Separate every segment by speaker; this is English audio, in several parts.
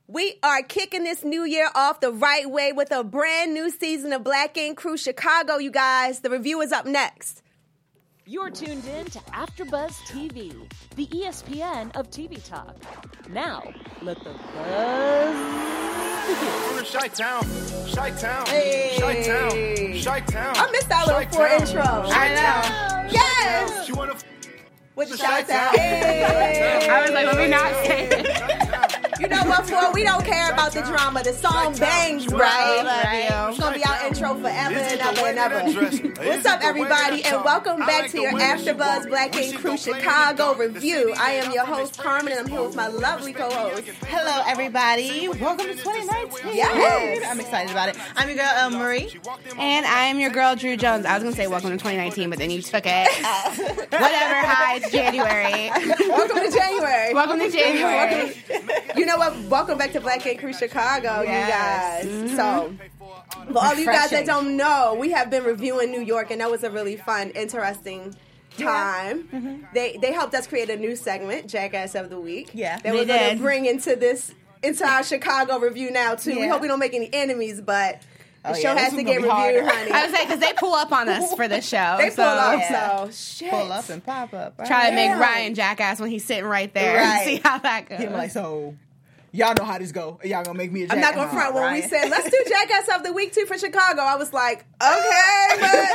Speaker 1: We are kicking this new year off the right way with a brand new season of Black Ink Crew Chicago, you guys. The review is up next.
Speaker 2: You're tuned in to AfterBuzz TV, the ESPN of TV talk. Now, let the buzz begin.
Speaker 3: We're in Chi-Town. Chi-Town.
Speaker 1: Hey.
Speaker 3: Chi-Town. Chi-Town.
Speaker 1: I missed that little four intro.
Speaker 3: I
Speaker 1: know. Yes.
Speaker 3: She wanna
Speaker 1: With the
Speaker 3: Chi-Town.
Speaker 1: Chi-Town. Hey.
Speaker 4: I was like, let me not say it.
Speaker 1: You know what, for we don't care about the drama. The song bangs, right?
Speaker 4: Right.
Speaker 1: It's going to be our intro forever and ever and ever. What's up, everybody, and welcome back to your AfterBuzz Black Ink Crew Chicago review. I am your host, Carmen, and I'm here with my lovely co-host.
Speaker 5: Hello, everybody. Welcome to 2019.
Speaker 1: Yes.
Speaker 5: I'm excited about it. I'm your girl, Marie.
Speaker 4: And I am your girl, Drew Jones. I was going to say welcome to 2019, but then you took it. Whatever. Hi, it's January.
Speaker 1: Welcome to January.
Speaker 4: Welcome to January.
Speaker 1: You know what? Welcome back to Black Ink Crew Chicago,
Speaker 5: Yes.
Speaker 1: you guys. So, for all you guys that don't know, we have been reviewing New York, and that was a really fun, interesting time.
Speaker 5: Yeah. Mm-hmm.
Speaker 1: They helped us create a new segment, Jackass of the Week.
Speaker 5: Yeah.
Speaker 1: That
Speaker 4: They
Speaker 1: we're going
Speaker 4: did.
Speaker 1: to bring into our Chicago review now, too. We
Speaker 5: Yeah.
Speaker 1: hope we don't make any enemies, but the show
Speaker 5: this
Speaker 1: has to
Speaker 5: one's
Speaker 1: get
Speaker 5: gonna be
Speaker 1: reviewed,
Speaker 5: harder.
Speaker 1: honey.
Speaker 4: I was like, because they pull up on us for this show.
Speaker 1: They pull up,
Speaker 5: Yeah.
Speaker 1: so shit.
Speaker 5: Pull up and pop up.
Speaker 4: Try to make
Speaker 1: Yeah.
Speaker 4: Ryan Jackass when he's sitting right there and
Speaker 5: Right.
Speaker 4: see how that goes.
Speaker 5: He's like, so, y'all know how this go. Y'all gonna make me a
Speaker 1: I'm
Speaker 5: jackass.
Speaker 1: not going to front. When we
Speaker 5: right?
Speaker 1: said, let's do Jackass of the Week, too, for Chicago, I was like, okay,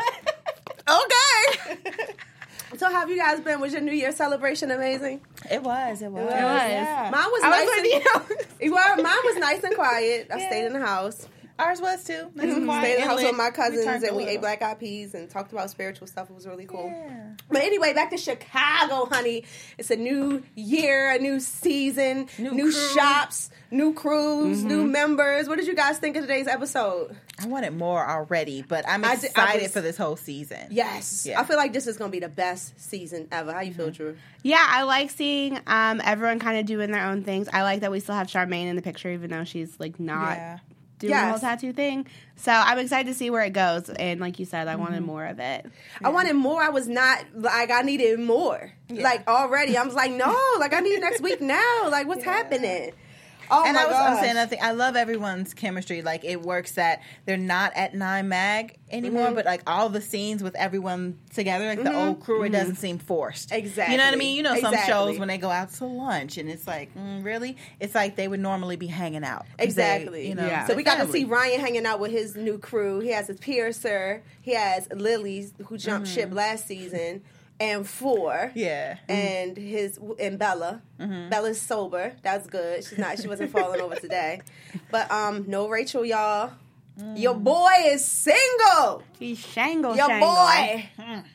Speaker 1: but okay. So how have you guys been? Was your New Year's celebration amazing?
Speaker 5: It was.
Speaker 4: It was.
Speaker 5: Yeah.
Speaker 1: Mine was
Speaker 4: I
Speaker 1: nice.
Speaker 4: was with you.
Speaker 1: Well, mine was nice and quiet. I
Speaker 5: Yeah.
Speaker 1: stayed in the house.
Speaker 5: Ours was too. Nice and quiet
Speaker 1: Stayed in the
Speaker 5: and
Speaker 1: house
Speaker 5: lit.
Speaker 1: with my cousins,
Speaker 5: turned
Speaker 1: and we
Speaker 5: a
Speaker 1: ate
Speaker 5: little.
Speaker 1: black eyed peas and talked about spiritual stuff. It was really cool.
Speaker 5: Yeah.
Speaker 1: But anyway, back to Chicago, honey. It's a new year, a new season, new
Speaker 5: crew.
Speaker 1: shops, new crews, new members. What did you guys think of today's episode?
Speaker 5: I wanted more already, but I'm
Speaker 1: I
Speaker 5: excited
Speaker 1: was-
Speaker 5: for this whole season.
Speaker 1: Yes.
Speaker 5: Yeah.
Speaker 1: I feel like this is going to be the best season ever. How you feel, Drew?
Speaker 4: Yeah, I like seeing everyone kind of doing their own things. I like that we still have Charmaine in the picture, even though she's like not
Speaker 5: Yeah.
Speaker 4: doing the whole
Speaker 1: Yes.
Speaker 4: tattoo thing. So I'm excited to see where it goes. And like you said, I wanted more of it.
Speaker 1: I wanted more. I was not, like, I needed more. Like, already. I was like, no, like, I need next week now. Like, what's happening? Oh,
Speaker 5: And
Speaker 1: my
Speaker 5: I'm
Speaker 1: gosh.
Speaker 5: saying another thing. I love everyone's chemistry. Like, it works that they're not at 9 Mag anymore, but like all the scenes with everyone together, like the old crew, it doesn't seem forced.
Speaker 1: Exactly.
Speaker 5: You know what I mean? You know, some
Speaker 1: Exactly.
Speaker 5: shows when they go out to lunch and it's like, really? It's like they would normally be hanging out. 'Cause
Speaker 1: Exactly.
Speaker 5: They, you know,
Speaker 4: Yeah.
Speaker 1: So we got to
Speaker 5: family.
Speaker 1: see Ryan hanging out with his new crew. He has his Piercer. He has Lily, who jumped ship last season, and Four.
Speaker 5: Yeah.
Speaker 1: And Bella. Bella's sober. That's good. She wasn't falling over today. But no Rachel, y'all. Your boy is single.
Speaker 4: He's Shangle.
Speaker 1: Your
Speaker 4: Shangle.
Speaker 1: boy.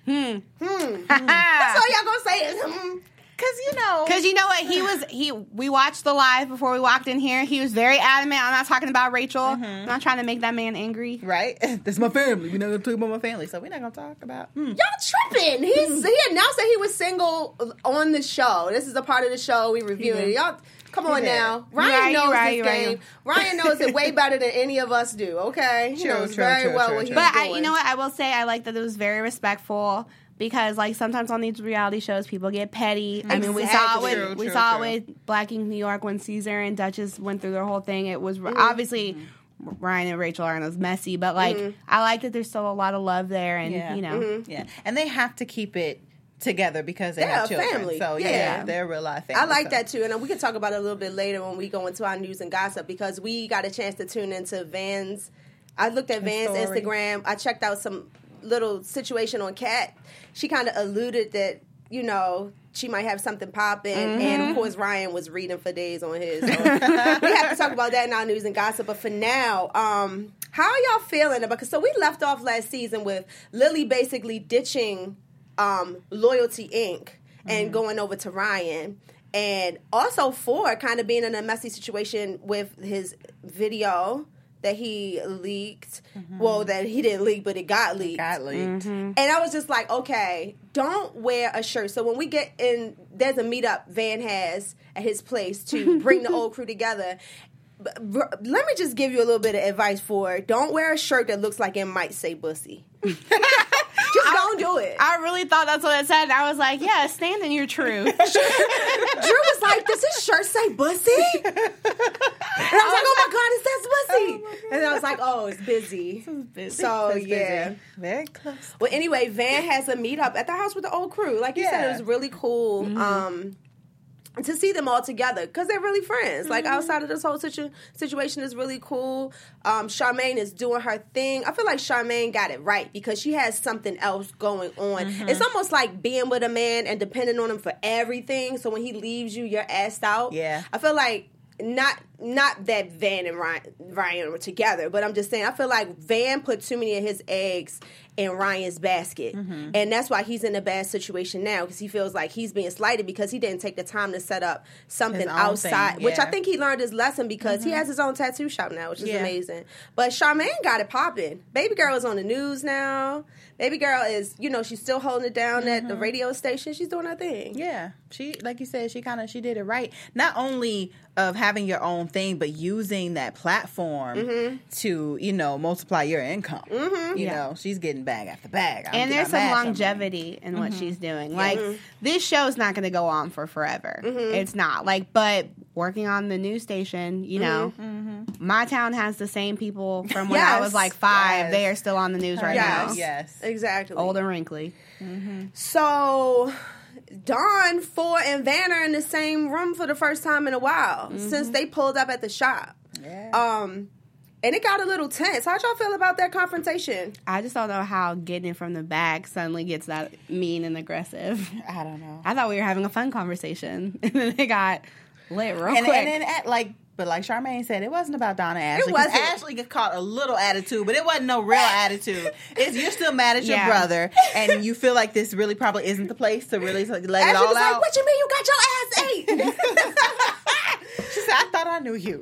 Speaker 1: That's all y'all gonna say is
Speaker 5: Because, you know.
Speaker 4: Because you know what? We watched the live before we walked in here. He was very adamant. I'm not talking about Rachel. I'm not trying to make that man angry.
Speaker 5: Right? This is my family. We're not going to talk about my family. So we're not going to talk about.
Speaker 1: Y'all tripping. He announced that he was single on the show. This is a part of the show we reviewing. Y'all, come on
Speaker 5: did.
Speaker 1: now.
Speaker 4: You're
Speaker 1: Ryan
Speaker 4: right,
Speaker 1: knows
Speaker 4: you're right,
Speaker 1: this
Speaker 4: you're right.
Speaker 1: game. Ryan knows it way better than any of us do, okay? He knows very well what he's
Speaker 4: But
Speaker 1: doing.
Speaker 4: you know what? I will say I like that it was very respectful. Because like sometimes on these reality shows, people get petty. I mean, we saw
Speaker 1: Exactly.
Speaker 4: it with with Black Ink New York when Caesar and Duchess went through their whole thing. It was obviously Ryan and Rachel aren't as messy, but like I like that there's still a lot of love there, and you know,
Speaker 5: Yeah. And they have to keep it together because they
Speaker 1: They're
Speaker 5: have
Speaker 1: a
Speaker 5: children.
Speaker 1: family.
Speaker 5: So,
Speaker 1: Yeah.
Speaker 5: they're a real life family.
Speaker 1: I like
Speaker 5: so.
Speaker 1: that too, and we can talk about it a little bit later when we go into our news and gossip because we got a chance to tune into Van's. I looked at Van's
Speaker 5: story.
Speaker 1: Instagram. I checked out some little situation on Kat. She kind of alluded that, you know, she might have something popping, and of course Ryan was reading for days on his. So we have to talk about that in our news and gossip. But for now, how are y'all feeling about? So we left off last season with Lily basically ditching Loyalty Inc. and going over to Ryan. And also Four kind of being in a messy situation with his video that he leaked. Well, that he didn't leak, but it got leaked. And I was just like, okay, don't wear a shirt. So when we get in, there's a meetup Van has at his place to bring the old crew together. Let me just give you a little bit of advice for don't wear a shirt that looks like it might say bussy. Just don't do it.
Speaker 4: I really thought that's what it said. And I was like, yeah, stand in your truth.
Speaker 1: Drew was like, does this shirt say bussy? was like, oh, it's busy. So,
Speaker 5: It's
Speaker 1: yeah.
Speaker 5: busy. Very close.
Speaker 1: Well, anyway, Van has a meetup at the house with the old crew. Like you said, it was really cool to see them all together because they're really friends. Like, outside of this whole situation is really cool. Charmaine is doing her thing. I feel like Charmaine got it right because she has something else going on. It's almost like being with a man and depending on him for everything. So when he leaves you, you're assed out.
Speaker 5: Yeah.
Speaker 1: I feel like not that Van and Ryan were together, but I'm just saying I feel like Van put too many of his eggs in Ryan's basket, and that's why he's in a bad situation now because he feels like he's being slighted because he didn't take the time to set up something outside,
Speaker 5: thing,
Speaker 1: which I
Speaker 5: yeah.
Speaker 1: think he learned his lesson because he has his own tattoo shop now, which is amazing. But Charmaine got it popping. Baby girl is on the news now. Baby girl is, she's still holding it down at the radio station. She's doing her thing.
Speaker 5: Yeah, she, like you said, she did it right. Not only of having your own thing, but using that platform to, multiply your income. You know, she's getting bag after bag.
Speaker 4: And there's some longevity in what she's doing. Like, this show's not going to go on for forever. It's not. Like, but working on the news station, my town has the same people from when I was like 5.
Speaker 5: Yes.
Speaker 4: They are still on the news right now.
Speaker 5: Yes.
Speaker 1: Exactly.
Speaker 4: Old and wrinkly.
Speaker 1: So, Dawn, Ford, and Van are in the same room for the first time in a while since they pulled up at the shop.
Speaker 5: Yeah.
Speaker 1: And it got a little tense. How'd y'all feel about that confrontation?
Speaker 4: I just don't know how getting it from the back suddenly gets that mean and aggressive.
Speaker 5: I don't know.
Speaker 4: I thought we were having a fun conversation. And then it got lit real
Speaker 5: And
Speaker 4: quick.
Speaker 5: then, but like Charmaine said, it wasn't about Donna and Ashley.
Speaker 1: It wasn't.
Speaker 5: Ashley caught a little attitude, but it wasn't no real attitude. You're still mad at your brother, and you feel like this really probably isn't the place to really let it
Speaker 1: Ashley
Speaker 5: all
Speaker 1: was
Speaker 5: out.
Speaker 1: like, what you mean you got your ass ate?
Speaker 5: She said, I thought I knew you.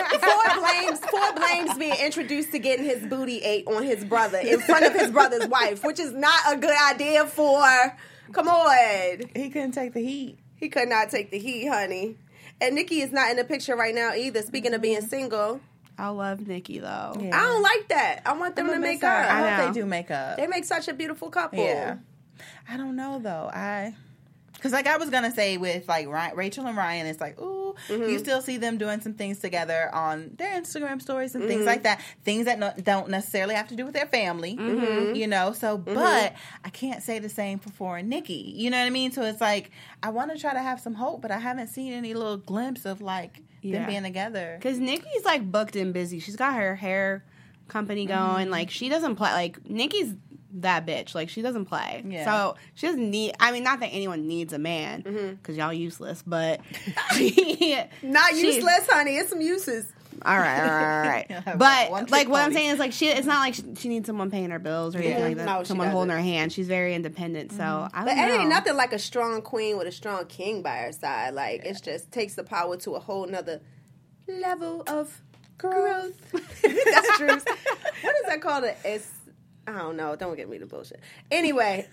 Speaker 1: Ford blames being introduced to getting his booty ate on his brother in front of his brother's wife, which is not a good idea for... Come on.
Speaker 5: He couldn't take the heat.
Speaker 1: He could not take the heat, honey. And Nikki is not in the picture right now either, speaking of being single.
Speaker 4: I love Nikki, though.
Speaker 5: Yeah.
Speaker 1: I don't like that. I want them to make up.
Speaker 5: I
Speaker 4: I know.
Speaker 5: hope they do make up.
Speaker 1: They make such a beautiful couple.
Speaker 5: Yeah. I don't know, though. Because, I was going to say with, Rachel and Ryan, it's like, ooh, you still see them doing some things together on their Instagram stories and things like that. Things that don't necessarily have to do with their family, so, but I can't say the same for Ford and Nikki. You know what I mean? So it's like, I want to try to have some hope, but I haven't seen any little glimpse of, them being together.
Speaker 4: Because Nikki's, booked and busy. She's got her hair company going. She doesn't play. Nikki's that bitch. She doesn't play.
Speaker 5: Yeah.
Speaker 4: So she doesn't need... I mean, not that anyone needs a man, because y'all useless, but...
Speaker 1: Not useless, honey. It's some uses.
Speaker 4: All right. But, what I'm saying is, it's not like she needs someone paying her bills or anything like that.
Speaker 1: No, she
Speaker 4: someone holding her
Speaker 1: doesn't.
Speaker 4: hand. She's very independent, so I
Speaker 1: But
Speaker 4: don't
Speaker 1: it
Speaker 4: know.
Speaker 1: ain't nothing like a strong queen with a strong king by her side. It just takes the power to a whole nother level of growth. That's true. What is that called? I don't know. Don't get me the bullshit. Anyway,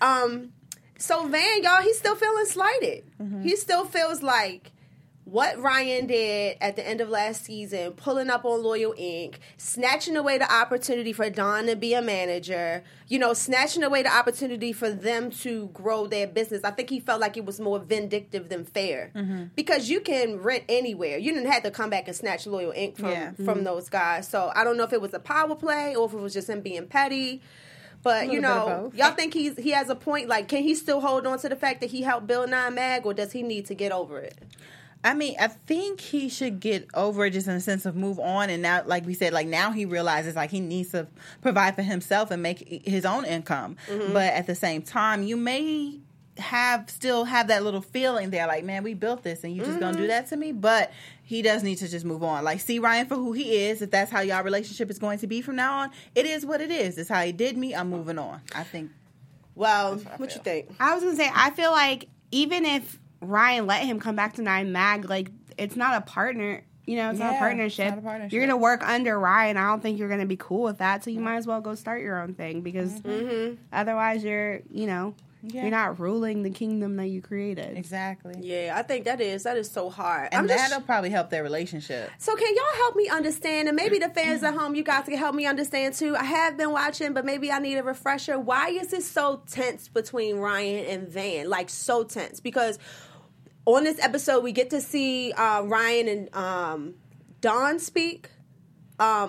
Speaker 1: so Van, y'all, he's still feeling slighted. He still feels like what Ryan did at the end of last season, pulling up on Loyal Inc., snatching away the opportunity for Dawn to be a manager, snatching away the opportunity for them to grow their business. I think he felt like it was more vindictive than fair. Because you can rent anywhere. You didn't have to come back and snatch Loyal Inc. from those guys. So I don't know if it was a power play or if it was just him being petty. But, y'all think he has a point? Can he still hold on to the fact that he helped build 9 Mag, or does he need to get over it?
Speaker 5: I mean, I think he should get over it just in the sense of move on. And now, like we said, now he realizes he needs to provide for himself and make his own income. But at the same time, you may still have that little feeling there, man, we built this and you just gonna do that to me. But he does need to just move on. See Ryan for who he is. If that's how y'all relationship is going to be from now on, it is what it is. It's how he did me. I'm moving on. I think.
Speaker 1: Well, what you think?
Speaker 4: I was gonna say, I feel like even if Ryan let him come back to 9 Mag, it's not a partner. It's not a partnership.
Speaker 5: It's not a partnership.
Speaker 4: You're gonna work under Ryan. I don't think you're gonna be cool with that. So you might as well go start your own thing because otherwise you're you're not ruling the kingdom that you created.
Speaker 5: Exactly.
Speaker 1: Yeah, I think that is so hard.
Speaker 5: And that'll probably help their relationship.
Speaker 1: So can y'all help me understand, and maybe the fans at home, you guys can help me understand too. I have been watching, but maybe I need a refresher. Why is it so tense between Ryan and Van? So tense? Because on this episode, we get to see Ryan and Dawn speak.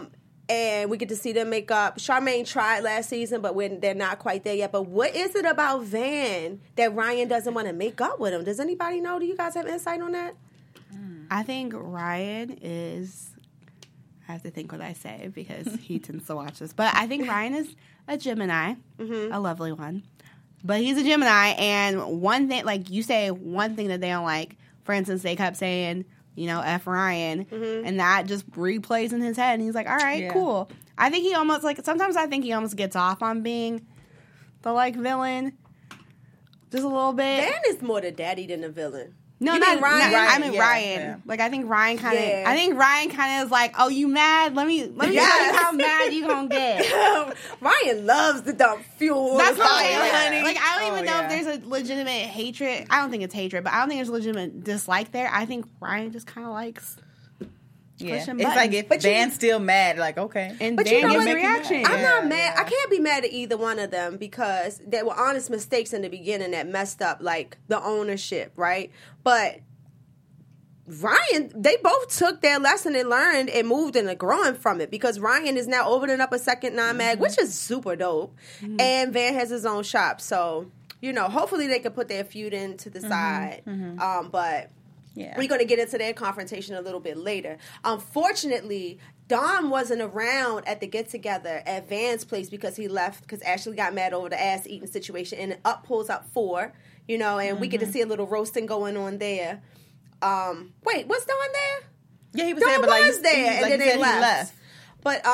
Speaker 1: and we get to see them make up. Charmaine tried last season, but they're not quite there yet. But what is it about Van that Ryan doesn't want to make up with him? Does anybody know? Do you guys have insight on that?
Speaker 4: I think Ryan is... I have to think what I say because he tends to watch this. But I think Ryan is a Gemini, a lovely one. But he's a Gemini, and one thing, like you say, one thing that they don't like, for instance, they kept saying, F Ryan, and that just replays in his head, and he's like, all right, cool. I think he almost, sometimes I think he almost gets off on being the, villain, just a little bit.
Speaker 1: Dan is more the daddy than the villain.
Speaker 4: No, not Ryan. I mean Ryan. Yeah. I think Ryan kind of. I think Ryan kind of is like, "Oh, you mad? Let me tell you how mad you gonna get."
Speaker 1: Ryan loves to dump fuel.
Speaker 4: That's why. I don't even know if there's a legitimate hatred. I don't think it's hatred, but I don't think there's a legitimate dislike there. I think Ryan just kind of likes.
Speaker 5: It's like if Van's still mad, like, okay.
Speaker 4: And but Dan gives a reaction.
Speaker 1: I'm not mad. I can't be mad at either one of them because there were honest mistakes in the beginning that messed up, the ownership, right? But Ryan, they both took their lesson and learned and moved and are growing from it because Ryan is now opening up a second 9mag, which is super dope. And Van has his own shop. So, hopefully they can put their feud into the side. But... yeah. We're going to get into their confrontation a little bit later. Unfortunately, Don wasn't around at the get-together at Van's place because he left because Ashley got mad over the ass-eating situation, and Up pulls up 4, and we get to see a little roasting going on there. Wait, was Don there?
Speaker 5: Yeah, he was there,
Speaker 1: but
Speaker 5: Don
Speaker 1: was there, and then they left. But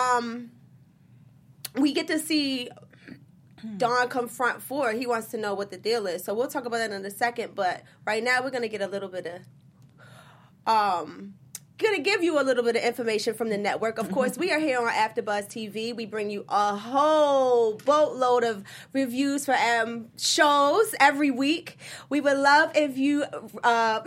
Speaker 1: we get to see Don confront 4. He wants to know what the deal is. So we'll talk about that in a second, but right now we're going to get a little bit of going to give you a little bit of information from the network. Of course, we are here on AfterBuzz TV. We bring you a whole boatload of reviews for shows every week. We would love if you...
Speaker 4: yeah,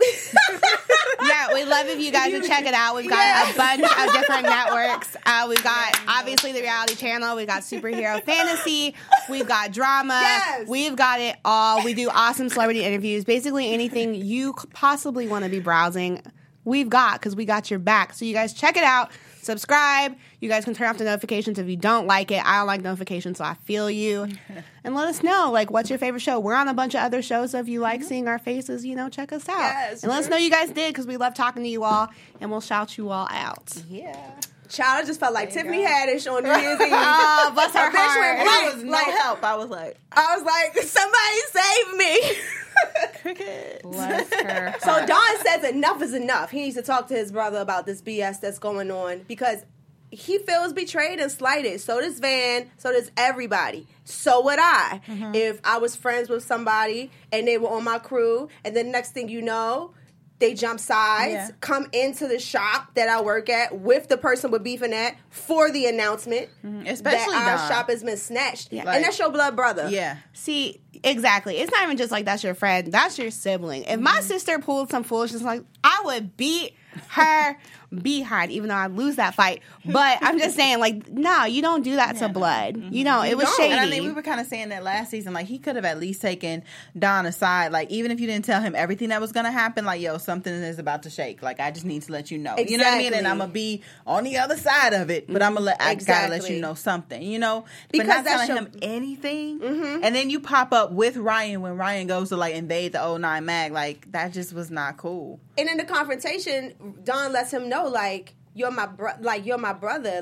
Speaker 4: we'd love if you guys would check it out. We've got a bunch of different networks. We've got, obviously, the reality channel. We've got superhero fantasy. We've got drama.
Speaker 1: Yes.
Speaker 4: We've got it all. We do awesome celebrity interviews. Basically, anything you possibly want to be browsing, we've got, because we got your back. So you guys check it out. Subscribe. You guys can turn off the notifications if you don't like it. I don't like notifications, so I feel you. And let us know, what's your favorite show? We're on a bunch of other shows, so if you like seeing our faces, check us out.
Speaker 1: Yes,
Speaker 4: and let us know you guys did, because we love talking to you all, and we'll shout you all out.
Speaker 5: Yeah.
Speaker 1: Child, I just felt like Tiffany Haddish on New Year's Eve.
Speaker 4: Oh, bless her heart.
Speaker 5: That was no help. I was like,
Speaker 1: somebody save me.
Speaker 5: cricket.
Speaker 4: Bless her.
Speaker 1: So Don says enough is enough. He needs to talk to his brother about this BS that's going on because he feels betrayed and slighted. So does Van. So does everybody. So would I. If I was friends with somebody and they were on my crew, and then next thing you know, they jump sides, come into the shop that I work at with the person we're beefing at for the announcement
Speaker 5: especially
Speaker 1: that our
Speaker 5: Don.
Speaker 1: shop has been snatched.
Speaker 4: Yeah.
Speaker 1: And that's your blood brother.
Speaker 5: Yeah.
Speaker 4: See, exactly. It's not even just like that's your friend. That's your sibling. If my sister pulled some foolishness, I would beat her behind, even though I lose that fight. But I'm just saying, no, you don't do that to blood. It was shady.
Speaker 5: And I mean, we were kind of saying that last season. He could have at least taken Don aside. Even if you didn't tell him everything that was going to happen, something is about to shake. I just need to let you know.
Speaker 1: Exactly.
Speaker 5: You know what I mean? And I'm going to be on the other side of it. But I gotta let you know something,
Speaker 1: Because
Speaker 5: but not
Speaker 1: that's
Speaker 5: telling him anything. And then you pop up with Ryan when Ryan goes to invade the old 9mag. That just was not cool.
Speaker 1: And in the confrontation, Don lets him know, you're my you're my brother.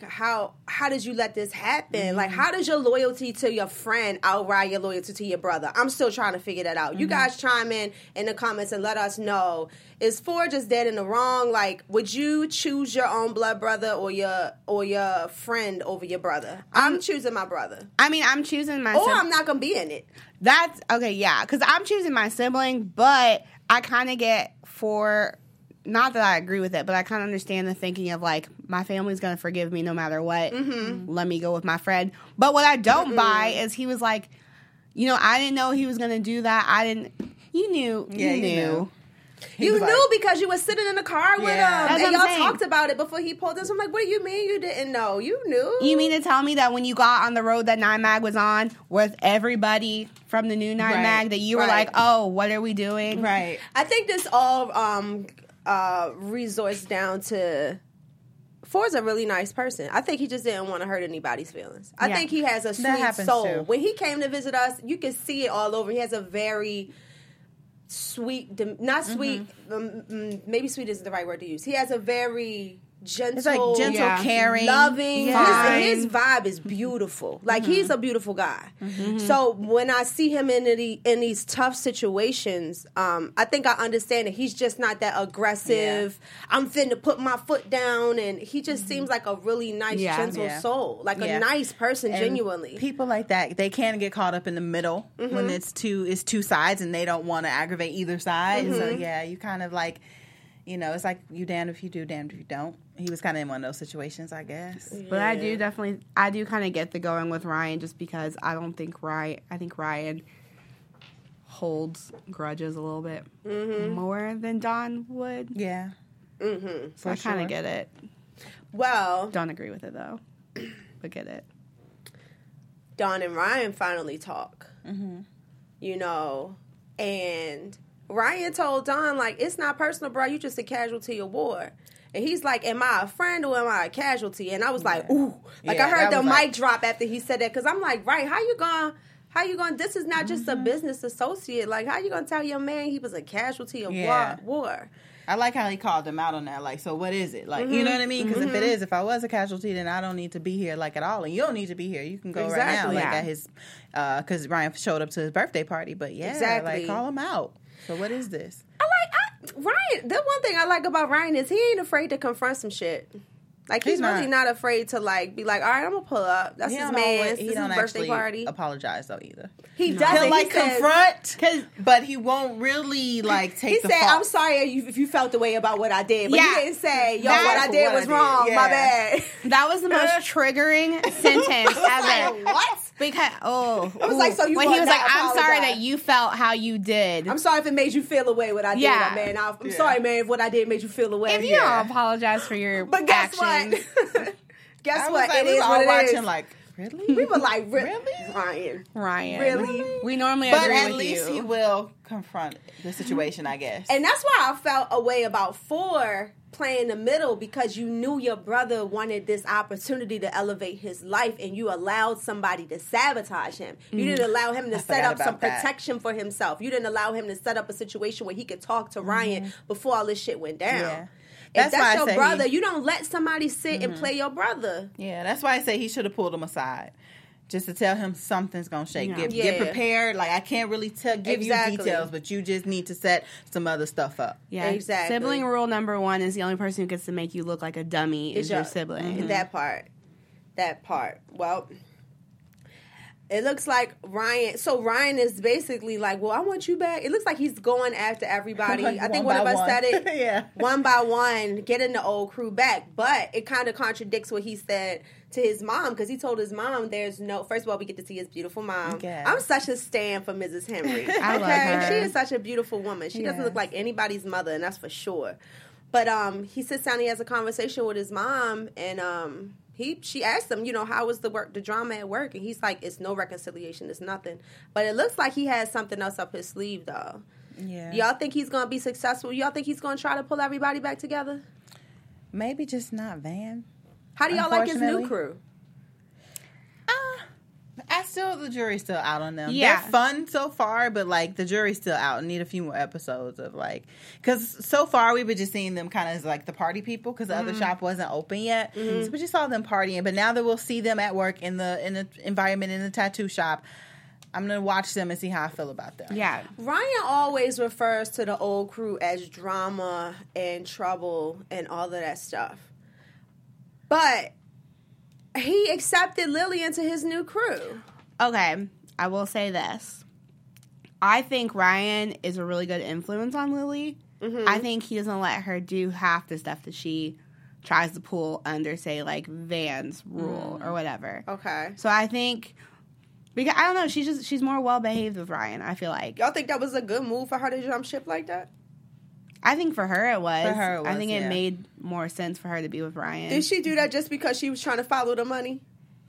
Speaker 1: How did you let this happen? How does your loyalty to your friend outride your loyalty to your brother? I'm still trying to figure that out. You guys chime in the comments and let us know. Is 4 just dead in the wrong? Would you choose your own blood brother or your friend over your brother? I'm choosing my brother.
Speaker 4: I mean, I'm choosing my
Speaker 1: Or I'm not gonna be in it.
Speaker 4: That's okay, yeah, because I'm choosing my sibling, but I kind of get 4. Not that I agree with it, but I kind of understand the thinking of my family's going to forgive me no matter what. Let me go with my friend. But what I don't buy is he was like, I didn't know he was going to do that. I didn't. You knew.
Speaker 5: Yeah,
Speaker 4: you knew.
Speaker 1: You knew because you were sitting in the car with him,
Speaker 4: That's
Speaker 1: and
Speaker 4: what I'm
Speaker 1: y'all
Speaker 4: saying.
Speaker 1: talked about it before he pulled this. I'm like, what do you mean you didn't know? You knew.
Speaker 4: You mean to tell me that when you got on the road that 9mag was on with everybody from the new 9mag that you were like, oh, what are we doing?
Speaker 5: Right.
Speaker 1: I think this all resorts down to Ford's a really nice person. I think he just didn't want to hurt anybody's feelings. I
Speaker 4: Yeah.
Speaker 1: think he has a
Speaker 5: That
Speaker 1: sweet
Speaker 5: happens
Speaker 1: soul.
Speaker 5: too.
Speaker 1: When he came to visit us, you could see it all over. He has a very sweet, not sweet, maybe sweet isn't the right word to use. He has a very gentle,
Speaker 5: It's like gentle,
Speaker 4: Yeah.
Speaker 5: caring,
Speaker 1: loving.
Speaker 4: Fine.
Speaker 1: His vibe is beautiful. Like he's a beautiful guy. So when I see him in these tough situations, I think I understand that he's just not that aggressive. I'm finna put my foot down, and he just seems like a really nice,
Speaker 4: Yeah.
Speaker 1: gentle
Speaker 5: Yeah.
Speaker 1: soul, like
Speaker 5: Yeah.
Speaker 1: a nice person,
Speaker 5: And
Speaker 1: genuinely.
Speaker 5: people like that, they can get caught up in the middle when it's two sides and they don't want to aggravate either side. So yeah, you kind of like, it's like you damned if you do, damned if you don't. He was kind of in one of those situations, I guess.
Speaker 4: But I do kind of get the going with Ryan just because I think Ryan holds grudges a little bit more than Dawn would.
Speaker 5: Yeah.
Speaker 4: So I kind of get it.
Speaker 1: Well,
Speaker 4: Don't agree with it though, but get it.
Speaker 1: Dawn and Ryan finally talk. And Ryan told Dawn, like, it's not personal, bro. You just a casualty of war. And he's like, am I a friend or am I a casualty? And I was like, ooh. Like,
Speaker 5: Yeah,
Speaker 1: I heard
Speaker 5: that
Speaker 1: the
Speaker 5: was
Speaker 1: mic
Speaker 5: like-
Speaker 1: drop after he said that. Because I'm like, right, how you going, this is not just a business associate. Like, how you going to tell your man he was a casualty of
Speaker 5: Yeah.
Speaker 1: war?
Speaker 5: I like how he called them out on that. Like, so what is it? Like, you know what I mean? Because if I was a casualty, then I don't need to be here, like, at all. And you don't need to be here. You can go right now,
Speaker 1: Exactly.
Speaker 5: like,
Speaker 4: Yeah.
Speaker 5: at his, because Ryan showed up to his birthday party. But yeah,
Speaker 1: Exactly.
Speaker 5: like, call him out. So what is this?
Speaker 1: Ryan, the one thing I like about Ryan is he ain't afraid to confront some shit. Like, he's really not afraid to, like, be like, all right, I'm going to pull up. That's
Speaker 5: He
Speaker 1: his
Speaker 5: don't
Speaker 1: man.
Speaker 5: always-
Speaker 1: This
Speaker 5: he
Speaker 1: is his
Speaker 5: don't
Speaker 1: birthday
Speaker 5: actually
Speaker 1: party.
Speaker 5: apologize, though, either.
Speaker 1: He doesn't.
Speaker 5: He'll, like,
Speaker 1: He says-
Speaker 5: confront, but he won't really, like, take
Speaker 1: He
Speaker 5: the
Speaker 1: said,
Speaker 5: fault.
Speaker 1: I'm sorry if you felt the way about what I did. But
Speaker 4: Yeah.
Speaker 1: he didn't say, yo,
Speaker 4: That's
Speaker 1: what I did
Speaker 5: what
Speaker 1: was
Speaker 5: I did.
Speaker 1: wrong.
Speaker 5: Yeah.
Speaker 1: My bad.
Speaker 4: That was the most triggering sentence ever.
Speaker 1: Like, what?
Speaker 4: Because
Speaker 1: I was like, so you
Speaker 4: when he
Speaker 1: want
Speaker 4: was like,
Speaker 1: that
Speaker 4: I'm sorry
Speaker 1: apologize.
Speaker 4: that you felt how you did.
Speaker 1: I'm sorry if it made you feel away what I did,
Speaker 4: Yeah.
Speaker 1: man. I'm sorry, man, if what I did made you feel away.
Speaker 4: If you don't apologize for your
Speaker 1: But guess
Speaker 4: actions,
Speaker 1: what? Guess
Speaker 5: I was
Speaker 1: what?
Speaker 5: like,
Speaker 1: It
Speaker 5: we
Speaker 1: is
Speaker 5: were all
Speaker 1: what it
Speaker 5: watching,
Speaker 1: is.
Speaker 5: like, really?
Speaker 1: We were like,
Speaker 5: Really?
Speaker 1: Ryan.
Speaker 4: Ryan,
Speaker 1: Really?
Speaker 4: we normally
Speaker 5: But
Speaker 4: agree
Speaker 5: at
Speaker 4: with
Speaker 5: least
Speaker 4: you.
Speaker 5: he will confront the situation, I guess.
Speaker 1: And that's why I felt a way about 4 playing the middle, because you knew your brother wanted this opportunity to elevate his life, and you allowed somebody to sabotage him. You didn't allow him to set
Speaker 5: forgot
Speaker 1: up some
Speaker 5: about that.
Speaker 1: protection for himself. You didn't allow him to set up a situation where he could talk to Ryan before all this shit went down.
Speaker 5: Yeah.
Speaker 1: If
Speaker 5: That's why
Speaker 1: that's
Speaker 5: I
Speaker 1: your
Speaker 5: say
Speaker 1: brother,
Speaker 5: he-
Speaker 1: you don't let somebody sit and play your brother.
Speaker 5: Yeah, that's why I say he should have pulled him aside. Just to tell him something's gonna shake.
Speaker 4: Yeah.
Speaker 5: Get
Speaker 1: Yeah.
Speaker 5: prepared. Like, I can't really give
Speaker 1: Exactly.
Speaker 5: you details, but you just need to set some other stuff up.
Speaker 4: Yeah,
Speaker 1: Exactly.
Speaker 4: Sibling rule number 1 is the only person who gets to make you look like a dummy is your sibling.
Speaker 1: That part. Well, it looks like Ryan. So Ryan is basically like, well, I want you back. It looks like he's going after everybody.
Speaker 5: Like
Speaker 1: I think
Speaker 5: one
Speaker 1: one
Speaker 5: by
Speaker 1: of us
Speaker 5: one.
Speaker 1: said it.
Speaker 5: Yeah.
Speaker 1: One by one, getting the old crew back. But it kind of contradicts what he said to his mom, because he told his mom there's no. First of all, we get to see his beautiful mom.
Speaker 5: Yes.
Speaker 1: I'm such a stan for Mrs. Henry.
Speaker 4: I love her.
Speaker 1: She is such a beautiful woman. She doesn't
Speaker 5: Yes.
Speaker 1: look like anybody's mother, and that's for sure. But he sits down, he has a conversation with his mom, and she asked him, how was the drama at work? And he's like, it's no reconciliation, it's nothing. But it looks like he has something else up his sleeve, though.
Speaker 5: Yeah.
Speaker 1: Y'all think he's going to be successful? Y'all think he's going to try to pull everybody back together?
Speaker 5: Maybe just not Van.
Speaker 1: How do y'all like his new
Speaker 5: Unfortunately.
Speaker 1: crew?
Speaker 5: The jury's still out on them.
Speaker 4: Yeah.
Speaker 5: They're fun so far, but like the jury's still out. I need a few more episodes of like, because so far we've been just seeing them kind of as like the party people, because the other shop wasn't open yet. So we just saw them partying, but now that we'll see them at work in the environment in the tattoo shop, I'm gonna watch them and see how I feel about them.
Speaker 4: Yeah.
Speaker 1: Ryan always refers to the old crew as drama and trouble and all of that stuff. But he accepted Lily into his new crew.
Speaker 4: Okay, I will say this. I think Ryan is a really good influence on Lily. I think he doesn't let her do half the stuff that she tries to pull under, say, like, Van's rule or whatever.
Speaker 1: Okay.
Speaker 4: So I think, because I don't know, she's more well behaved with Ryan, I feel like.
Speaker 1: Y'all think that was a good move for her to jump ship like that?
Speaker 4: I think for her it was.
Speaker 5: For her it
Speaker 4: I
Speaker 5: was,
Speaker 4: think it
Speaker 5: yeah.
Speaker 4: made more sense for her to be with Ryan.
Speaker 1: Did she do that just because she was trying to follow the money?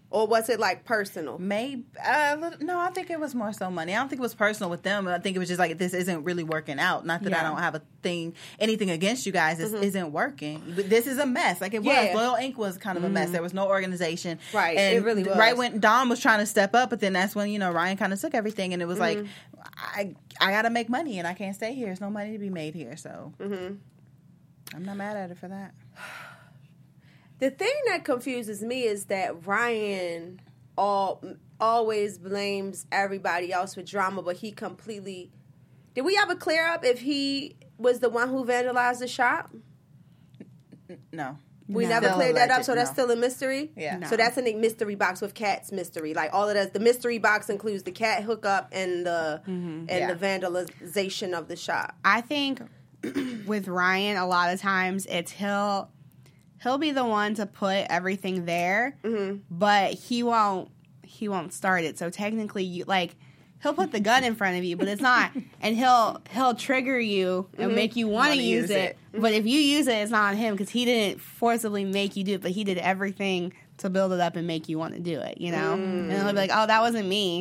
Speaker 1: Or was it like personal?
Speaker 5: Maybe no, I think it was more so money. I don't think it was personal with them. I think it was just like, this isn't really working out. Not that I don't have anything against you guys. This isn't working. But this is a mess. Like it was. Loyal Inc. was kind of a mess. There was no organization.
Speaker 1: Right.
Speaker 5: And
Speaker 1: it really was.
Speaker 5: Right when Dom was trying to step up, but then that's when, you know, Ryan kind of took everything, and it was like, I got to make money, and I can't stay here. There's no money to be made here. So I'm not mad at her for that.
Speaker 1: The thing that confuses me is that Ryan always blames everybody else for drama, but he completely... Did we ever clear up if he was the one who vandalized the shop?
Speaker 5: No.
Speaker 1: We never cleared that up, so that's still a mystery?
Speaker 5: Yeah.
Speaker 1: No. So that's a mystery box with Kat's mystery. Like, all of that, the mystery box includes the Kat hookup and the the vandalization of the shop.
Speaker 4: I think with Ryan, a lot of times it's he'll be the one to put everything there, but he won't start it. So technically, he'll put the gun in front of you, but it's not, and he'll trigger you and make you want to use it. But if you use it, it's not on him because he didn't forcibly make you do it, but he did everything to build it up and make you want to do it. You know, and he'll be like, "Oh, that wasn't me."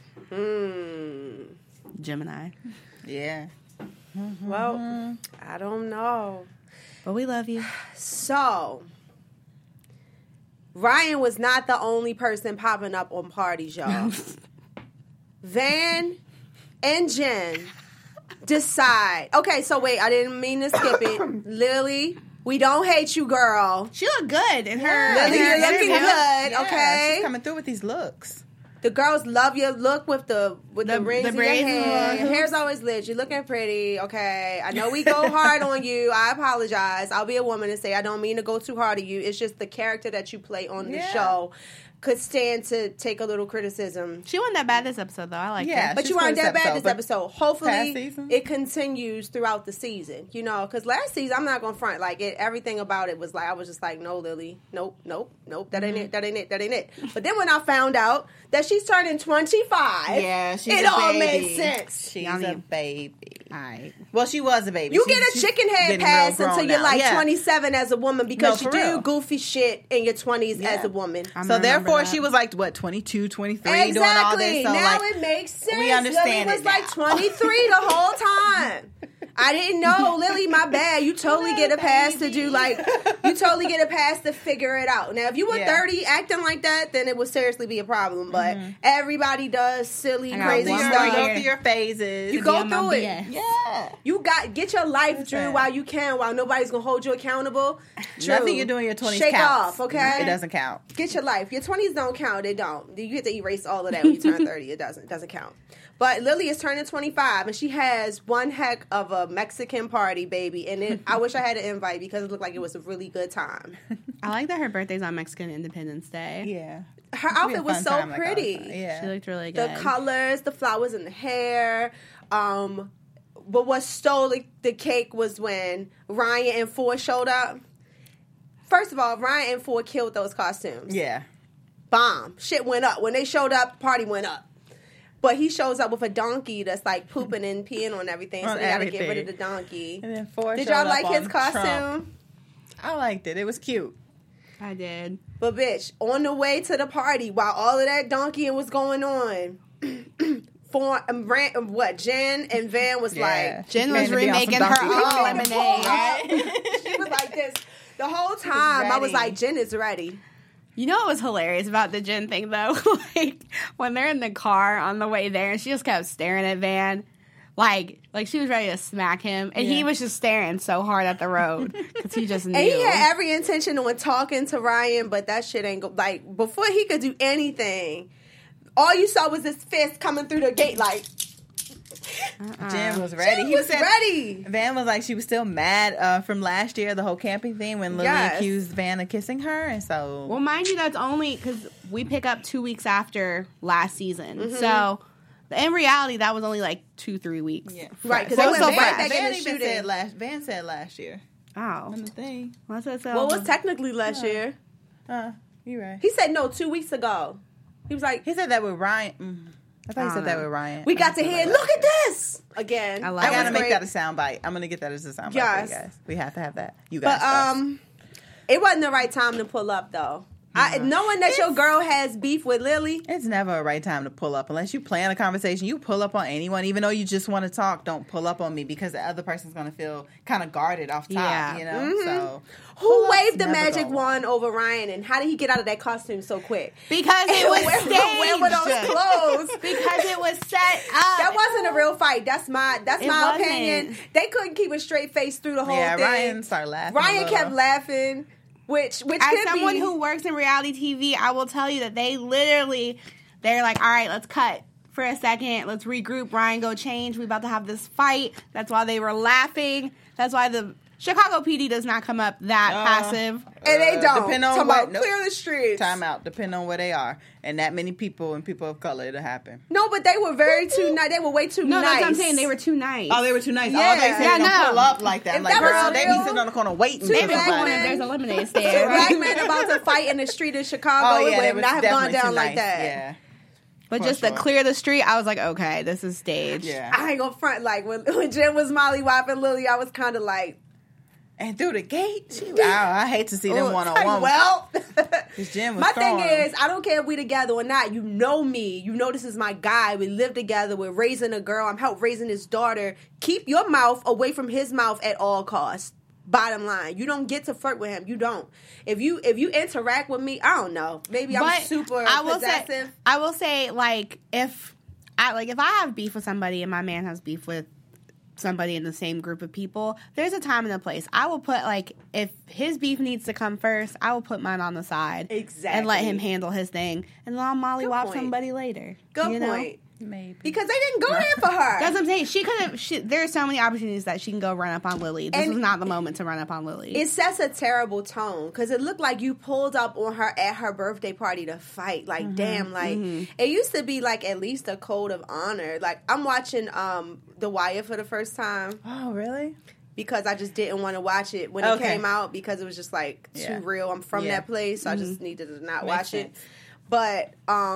Speaker 4: Gemini.
Speaker 5: Yeah.
Speaker 1: Well, I don't know.
Speaker 4: But we love you.
Speaker 1: So, Ryan was not the only person popping up on parties, y'all. Van and Jen decide. Okay, so wait, I didn't mean to skip it. Lily, we don't hate you, girl.
Speaker 4: She looked good in her.
Speaker 1: Lily, you're looking good,
Speaker 5: Yeah,
Speaker 1: okay?
Speaker 5: she's coming through with these looks.
Speaker 1: The girls rings in your
Speaker 4: braids
Speaker 1: hair.
Speaker 4: and
Speaker 1: Your hair's always lit. You're looking pretty, okay? I know we go hard on you. I apologize. I'll be a woman and say I don't mean to go too hard on you. It's just the character that you play on the show could stand to take a little criticism.
Speaker 4: She wasn't that bad this episode, though. I like her.
Speaker 1: But you weren't that bad this episode. Hopefully,
Speaker 5: season?
Speaker 1: it continues throughout the season. You know, because last season, I'm not going to front. Like, everything about it was like, I was just like, no, Lily. Nope. That ain't it. But then when I found out that she's turning 25, it all made sense.
Speaker 5: She's a baby.
Speaker 4: All right.
Speaker 5: Well, she was a baby.
Speaker 1: You get a chicken head pass until you're like 27 as a woman because you do
Speaker 5: real.
Speaker 1: Goofy shit in your 20s as a woman.
Speaker 5: So therefore, she was like, 22, 23, doing all this. So
Speaker 1: now
Speaker 5: like,
Speaker 1: it makes sense.
Speaker 5: we understand
Speaker 1: Lily was
Speaker 5: it
Speaker 1: like 23 the whole time. I didn't know, Lily, my bad. You totally get a pass to do to figure it out. Now, if you were 30 acting like that, then it would seriously be a problem. But everybody does silly, crazy
Speaker 5: you
Speaker 1: stuff.
Speaker 5: go through your phases.
Speaker 1: You go through it.
Speaker 5: Yeah.
Speaker 1: You get your life, Drew, while you can, while nobody's going to hold you accountable. Drew,
Speaker 5: Nothing you're doing in your 20s
Speaker 1: shake
Speaker 5: counts.
Speaker 1: off, okay?
Speaker 5: It doesn't count.
Speaker 1: Get your life. Your 20s don't count. They don't. You get to erase all of that when you turn 30. It doesn't count. But Lily is turning 25, and she has one heck of a Mexican party, baby. And I wish I had an invite because it looked like it was a really good time.
Speaker 4: I like that her birthday's on Mexican Independence Day.
Speaker 5: Yeah.
Speaker 1: Her outfit was so pretty.
Speaker 4: She looked really good.
Speaker 1: The colors, the flowers in the hair. But what stole the cake was when Ryan and Ford showed up. First of all, Ryan and Ford killed those costumes.
Speaker 5: Yeah.
Speaker 1: Bomb. Shit went up. When they showed up, the party went up. But he shows up with a donkey that's like pooping and peeing on everything, so they got to get rid of the donkey.
Speaker 5: And then Ford
Speaker 1: Did
Speaker 5: showed
Speaker 1: y'all
Speaker 5: up
Speaker 1: like his
Speaker 5: on
Speaker 1: costume?
Speaker 5: Trump. I liked it. It was cute.
Speaker 4: I did.
Speaker 1: But bitch, on the way to the party, while all of that donkeying was going on, Jen and Van was like...
Speaker 4: Jen was remaking her own lemonade.
Speaker 1: She was like this. The whole time, I was like, Jen is ready.
Speaker 4: You know what was hilarious about the Jen thing, though? Like, when they're in the car on the way there, and she just kept staring at Van, like she was ready to smack him, and he was just staring so hard at the road, because he just knew.
Speaker 1: And he had every intention on talking to Ryan, but that shit ain't like, before he could do anything, all you saw was his fist coming through the gate, like...
Speaker 5: Jen was ready.
Speaker 1: He was ready.
Speaker 5: Van was like, she was still mad from last year, the whole camping thing, when Lily accused Van of kissing her, and so...
Speaker 4: Well, mind you, that's only because we pick up 2 weeks after last season, so in reality, that was only like 2-3 weeks.
Speaker 1: Yeah. Right, because
Speaker 4: so
Speaker 1: they went
Speaker 4: fresh.
Speaker 1: back in the
Speaker 5: Van
Speaker 1: shooting.
Speaker 5: Van said last year.
Speaker 4: Oh.
Speaker 5: On the thing.
Speaker 4: Well, it
Speaker 1: was technically last year.
Speaker 5: You're right.
Speaker 1: He said no 2 weeks ago. He was like...
Speaker 5: He said that with Ryan... I thought he said that with Ryan.
Speaker 1: We got to hear, look at this! Again.
Speaker 4: I
Speaker 5: gotta make that a soundbite. I'm gonna get that as a soundbite for you guys. We have to have that. You guys
Speaker 1: But, it wasn't the right time to pull up, though. Knowing that your girl has beef with Lily.
Speaker 5: It's never a right time to pull up. Unless you plan a conversation, you pull up on anyone. Even though you just want to talk, don't pull up on me because the other person's going to feel kind of guarded off top, you know? So,
Speaker 1: who waved the magic wand over Ryan, and how did he get out of that costume so quick?
Speaker 4: Because it was staged.
Speaker 1: Where were those clothes?
Speaker 4: Because it was set up.
Speaker 1: That wasn't a real fight. That's my opinion. They couldn't keep a straight face through the whole thing.
Speaker 5: Ryan started laughing.
Speaker 1: Ryan kept laughing. Which
Speaker 4: as someone who works in reality TV, I will tell you that they're like, all right, let's cut for a second. Let's regroup. Ryan, go change. We about to have this fight. That's why they were laughing. That's why the Chicago PD does not come up that passive.
Speaker 1: And they don't.
Speaker 5: Depend on what.
Speaker 1: Clear the streets.
Speaker 5: Time out. Depending on where they are. And that many people and people of color, it'll happen.
Speaker 1: No, but they were too nice. They were way too nice.
Speaker 4: No, that's what I'm saying. They were too nice.
Speaker 5: Oh, they were too nice.
Speaker 1: Yeah.
Speaker 5: Oh, they said they don't pull up like that.
Speaker 1: If
Speaker 5: like,
Speaker 1: that
Speaker 5: girl,
Speaker 1: was
Speaker 5: they be
Speaker 1: real,
Speaker 5: sitting on the corner waiting.
Speaker 4: Maybe there's a lemonade stand.
Speaker 1: Two black men about to fight in the street of Chicago. It would not have gone down like that.
Speaker 5: Yeah.
Speaker 4: But just to clear the street, I was like, okay, this is staged.
Speaker 5: Yeah.
Speaker 1: I ain't gonna front. Like, when Jen was mollywopping Lily, I was kind of like...
Speaker 5: And through the gate, I hate to see them one-on-one.
Speaker 1: Well,
Speaker 5: my
Speaker 1: thing is, I don't care if we together or not. You know me. You know this is my guy. We live together. We're raising a girl. I'm help raising his daughter. Keep your mouth away from his mouth at all costs. Bottom line, you don't get to flirt with him. You don't. If you interact with me, I don't know. Maybe I'm super possessive.
Speaker 4: I will say, like, if I have beef with somebody and my man has beef with somebody in the same group of people, there's a time and a place. I will put, like, if his beef needs to come first, I will put mine on the side.
Speaker 1: Exactly.
Speaker 4: And let him handle his thing. And then I'll mollywop somebody later.
Speaker 1: Good point.
Speaker 5: Maybe.
Speaker 1: Because they didn't go there for her.
Speaker 4: That's what I'm saying. She could have. There are so many opportunities that she can go run up on Lily. This was not the moment to run up on Lily.
Speaker 1: It sets a terrible tone because it looked like you pulled up on her at her birthday party to fight. Like, damn, like it used to be like at least a code of honor. Like, I'm watching The Wire for the first time.
Speaker 5: Oh, really?
Speaker 1: Because I just didn't want to watch it when it came out because it was just like too real. I'm from that place, so I just needed to not watch it. But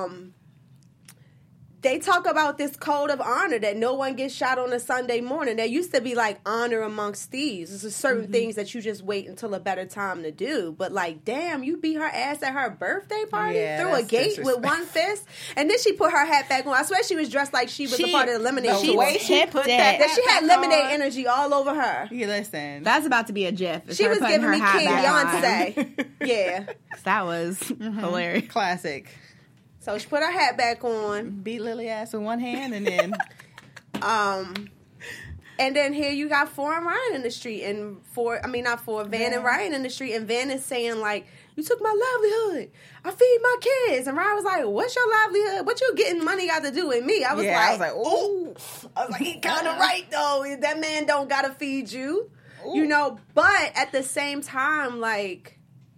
Speaker 1: they talk about this code of honor that no one gets shot on a Sunday morning. There used to be like honor amongst thieves. There's certain things that you just wait until a better time to do. But like, damn, you beat her ass at her birthday party through a gate with one fist, and then she put her hat back on. I swear she was dressed like she was a part of the lemonade.
Speaker 4: The way she put
Speaker 1: that she had lemonade energy all over her.
Speaker 5: Yeah, listen,
Speaker 4: that's about to be a gif.
Speaker 1: She was giving me King Beyonce. Yeah,
Speaker 4: that was hilarious.
Speaker 5: Classic.
Speaker 1: So she put her hat back on.
Speaker 5: Beat Lily ass with one hand and then...
Speaker 1: and then here you got Four and Ryan in the street. And Van and Ryan in the street. And Van is saying, like, you took my livelihood. I feed my kids. And Ryan was like, what's your livelihood? What you getting money got to do with me? I was like, ooh. I was like, he kind of right, though. That man don't got to feed you. Ooh. You know, but at the same time, like,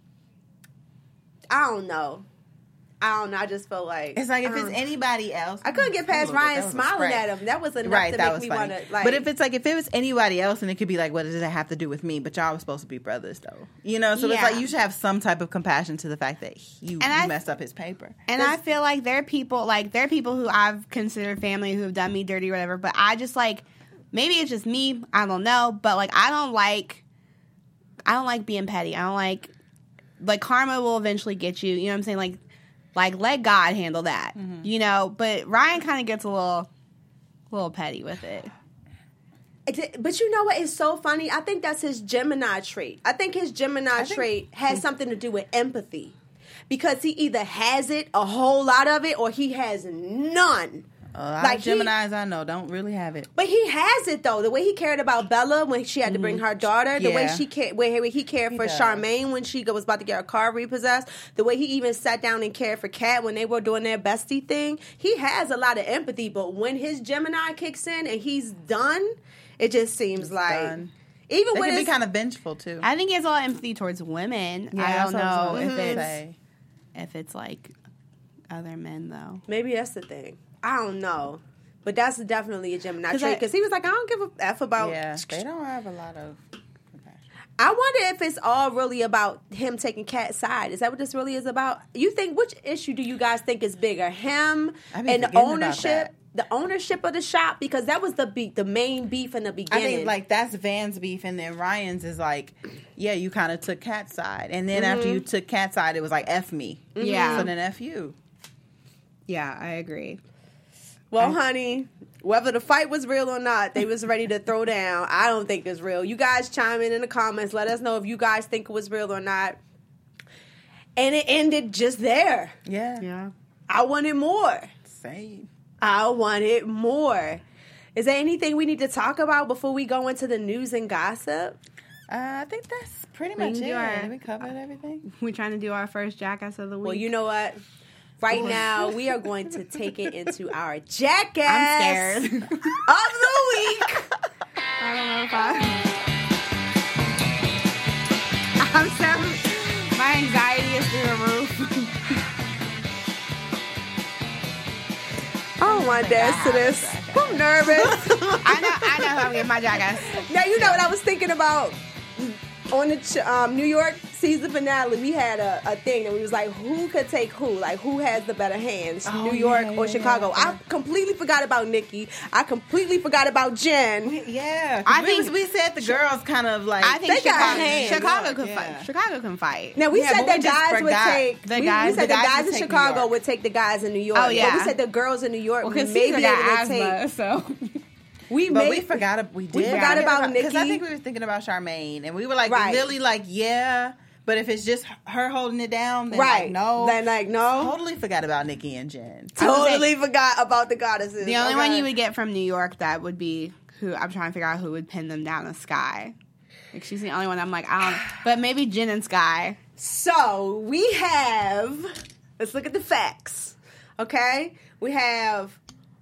Speaker 1: I don't know. I just felt like...
Speaker 5: It's like if it's anybody else...
Speaker 1: I couldn't get past Ryan smiling at him. That was enough to make me want to... Like,
Speaker 5: but if it was anybody else, and it could be like, what does that have to do with me? But y'all were supposed to be brothers, though. You know? So it's like you should have some type of compassion to the fact that you messed up his paper.
Speaker 4: And I feel like there are people who I've considered family who have done me dirty or whatever, but I just like... Maybe it's just me. I don't know. But like, I don't like being petty. I don't like karma will eventually get you. You know what I'm saying? Like, let God handle that, you know? But Ryan kind of gets a little petty with it.
Speaker 1: But you know what? It's so funny. I think that's his Gemini trait. I think his Gemini trait has something to do with empathy. Because he either has it, a whole lot of it, or he has none.
Speaker 5: Like Geminis I know don't really have it,
Speaker 1: but he has it though. The way he cared about Bella when she had to bring her daughter, the way he cared for Charmaine when she was about to get her car repossessed, the way he even sat down and cared for Kat when they were doing their bestie thing. He has a lot of empathy, but when his Gemini kicks in and he's done, it just seems even
Speaker 5: they can be kind of vengeful too.
Speaker 4: I think he has a lot of empathy towards women.
Speaker 5: Yeah,
Speaker 4: I don't know if it's like other men though.
Speaker 1: Maybe that's the thing. I don't know. But that's definitely a Gemini trait. Because he was like, I don't give a F about...
Speaker 5: Yeah, they don't have a lot of compassion.
Speaker 1: I wonder if it's all really about him taking Kat's side. Is that what this really is about? You think, which issue do you guys think is bigger? Him and ownership? the ownership of the shop? Because that was the main beef in the
Speaker 5: I
Speaker 1: beginning.
Speaker 5: think like that's Van's beef, and then Ryan's is like, yeah, you kind of took Kat's side, and then after you took Kat's side, it was like F me.
Speaker 4: Yeah.
Speaker 5: So then F you.
Speaker 4: Yeah, I agree.
Speaker 1: Well, honey, whether the fight was real or not, they was ready to throw down. I don't think it's real. You guys chime in the comments. Let us know if you guys think it was real or not. And it ended just there.
Speaker 5: Yeah.
Speaker 4: Yeah.
Speaker 1: I wanted more.
Speaker 5: Same.
Speaker 1: I wanted more. Is there anything we need to talk about before we go into the news and gossip?
Speaker 5: I think that's pretty much
Speaker 4: can
Speaker 5: it.
Speaker 4: do our-
Speaker 5: We covered everything.
Speaker 4: We're trying to do our first Jackass of the week.
Speaker 1: Well, you know what? Right now, we are going to take it into our Jackass
Speaker 4: I'm scared.
Speaker 1: of the week.
Speaker 4: I don't know if I'm so... My anxiety is through the roof.
Speaker 1: I don't want to dance to this. I'm nervous.
Speaker 4: I know how I'm getting my Jackass.
Speaker 1: Now, you know what I was thinking about? On the New York season finale, we had a thing that we was like, who could take who? Like, who has the better hands, New York or Chicago? I completely forgot about Nikki. I completely forgot about Jen.
Speaker 5: Yeah.
Speaker 4: I think-
Speaker 5: we said the girls kind of like.
Speaker 4: I think
Speaker 1: They got hands.
Speaker 4: Chicago can
Speaker 5: Yeah.
Speaker 4: fight. Chicago can fight.
Speaker 1: Now, we
Speaker 5: Yeah,
Speaker 1: said
Speaker 5: but
Speaker 1: that
Speaker 5: we just
Speaker 1: guys would
Speaker 5: forgot
Speaker 1: take
Speaker 4: the
Speaker 1: we
Speaker 4: guys-
Speaker 1: said
Speaker 5: the
Speaker 1: the
Speaker 5: guys
Speaker 1: guys
Speaker 5: would
Speaker 1: in
Speaker 5: take New
Speaker 1: Chicago
Speaker 5: York.
Speaker 1: would take the guys in New York.
Speaker 4: Oh, yeah.
Speaker 1: But we said the girls in New York
Speaker 4: Because
Speaker 1: may be able to
Speaker 4: asthma,
Speaker 1: take.
Speaker 4: so...
Speaker 5: But we forgot. We did.
Speaker 1: forgot about
Speaker 5: because I
Speaker 1: Nikki.
Speaker 5: think we were thinking about Charmaine, and we were like,
Speaker 1: Right.
Speaker 5: Lily, like, yeah. But if it's just her holding it down, then
Speaker 1: Right.
Speaker 5: like, no.
Speaker 1: Then, like, no.
Speaker 5: Totally forgot about Nikki and Jen.
Speaker 1: Totally forgot about the goddesses.
Speaker 4: The only
Speaker 1: Okay.
Speaker 4: one you would get from New York that would be who I'm trying to figure out who would pin them down is Sky. Like she's the only one I'm like, I don't. But maybe Jen and Sky.
Speaker 1: So we have. Let's look at the facts. Okay, we have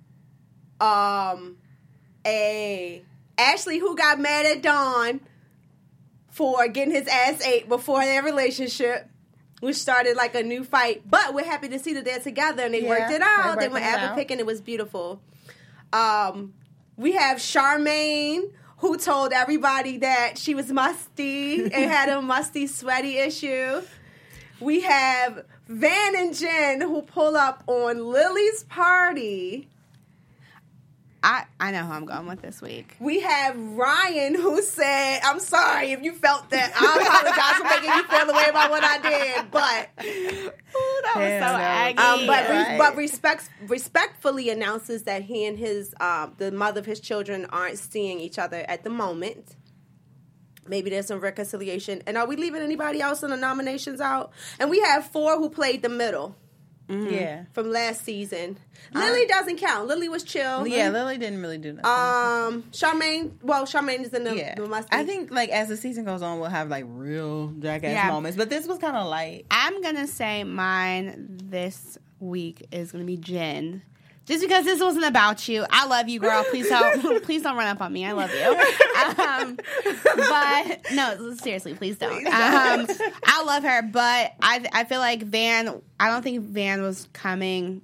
Speaker 1: a Ashley who got mad at Dawn for getting his ass ate before their relationship, which started like a new fight. But we're happy to see that they're together and they
Speaker 5: Yeah,
Speaker 1: worked it
Speaker 5: they
Speaker 1: out. They
Speaker 5: worked
Speaker 1: went
Speaker 5: it
Speaker 1: apple
Speaker 5: out.
Speaker 1: picking. It was beautiful. We have Charmaine, who told everybody that she was musty and had a musty, sweaty issue. We have Van and Jen, who pull up on Lily's party.
Speaker 4: I know who I'm going with this week.
Speaker 1: We have Ryan, who said, I'm sorry if you felt that. I apologize for making you feel the way about what I did, but...
Speaker 4: Ooh, that was
Speaker 5: Hell
Speaker 4: so
Speaker 5: no.
Speaker 4: aggy.
Speaker 1: But respectfully announces that he and his the mother of his children aren't seeing each other at the moment. Maybe there's some reconciliation. And are we leaving anybody else in the nominations out? And we have 4 who played the middle
Speaker 5: Yeah.
Speaker 1: from last season. Lily doesn't count. Lily was chill.
Speaker 5: Yeah, Lily didn't really do nothing.
Speaker 1: Charmaine is in the musty.
Speaker 5: I think like as the season goes on, we'll have like real jackass
Speaker 4: Yeah.
Speaker 5: moments. But this was kind of light.
Speaker 4: I'm going to say mine this week is going to be Jen. Just because this wasn't about you. I love you, girl. Please don't run up on me. I love you. But no, seriously, please don't. I love her, but I feel like Van. I don't think Van was coming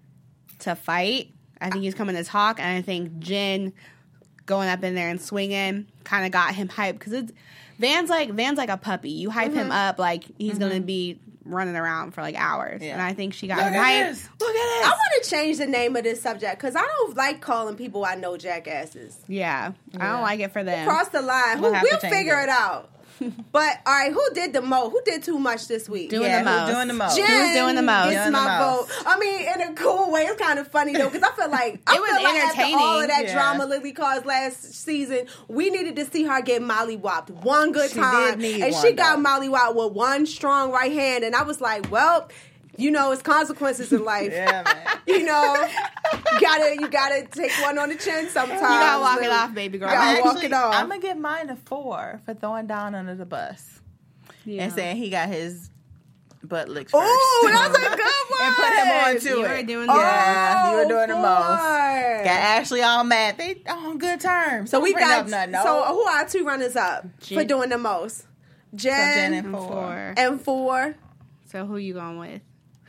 Speaker 4: to fight. I think he was coming to talk, and I think Jen going up in there and swinging kind of got him hyped because Van's like a puppy. You hype him up like he's gonna be running around for like hours,
Speaker 5: Yeah.
Speaker 4: and I think she got
Speaker 5: Look
Speaker 4: him
Speaker 5: at
Speaker 4: hyped.
Speaker 5: this. Look at
Speaker 1: I
Speaker 5: this.
Speaker 1: want to change the name of this subject because I don't like calling people I know jackasses.
Speaker 4: Yeah, I don't like it for them.
Speaker 1: Cross the line.
Speaker 5: We'll have to
Speaker 1: We'll
Speaker 5: change
Speaker 1: figure
Speaker 5: it.
Speaker 1: it out. But all right, who did the most? Who did too much this week?
Speaker 4: Doing
Speaker 5: Yeah,
Speaker 4: the most.
Speaker 5: who's doing the most?
Speaker 1: Jen
Speaker 4: Who's doing the most?
Speaker 1: Gets
Speaker 5: Doing the
Speaker 1: my
Speaker 5: most.
Speaker 1: vote. I mean, in a cool way. It's kind of funny though because I feel like
Speaker 4: It was
Speaker 1: after all of
Speaker 4: entertaining.
Speaker 1: that
Speaker 5: Yeah.
Speaker 1: drama Lily caused last season, we needed to see her get mollywopped one good
Speaker 5: She
Speaker 1: time,
Speaker 5: did need
Speaker 1: and
Speaker 5: one,
Speaker 1: she got
Speaker 5: though.
Speaker 1: mollywopped with one strong right hand, and I was like, well. You know, it's consequences in life.
Speaker 5: Yeah, man.
Speaker 1: You know, you gotta take one on the chin sometimes.
Speaker 4: You gotta walk it
Speaker 1: Lily.
Speaker 4: off, baby girl.
Speaker 1: Gotta walk it off.
Speaker 5: I'm gonna give mine a 4 for throwing Don under the bus and saying he got his butt licked first.
Speaker 1: Ooh, that's a good one.
Speaker 5: And put him on to
Speaker 4: You
Speaker 5: it.
Speaker 4: were doing the
Speaker 5: yeah, you were doing the
Speaker 1: boy.
Speaker 5: most. Got Ashley all mad. They on good terms.
Speaker 1: So we
Speaker 5: Don't bring
Speaker 1: got.
Speaker 5: up nothing, no.
Speaker 1: So who are our 2 runners up for doing the most? Jen,
Speaker 5: Jen and 4.
Speaker 4: 4.
Speaker 1: and 4.
Speaker 4: So who you going with?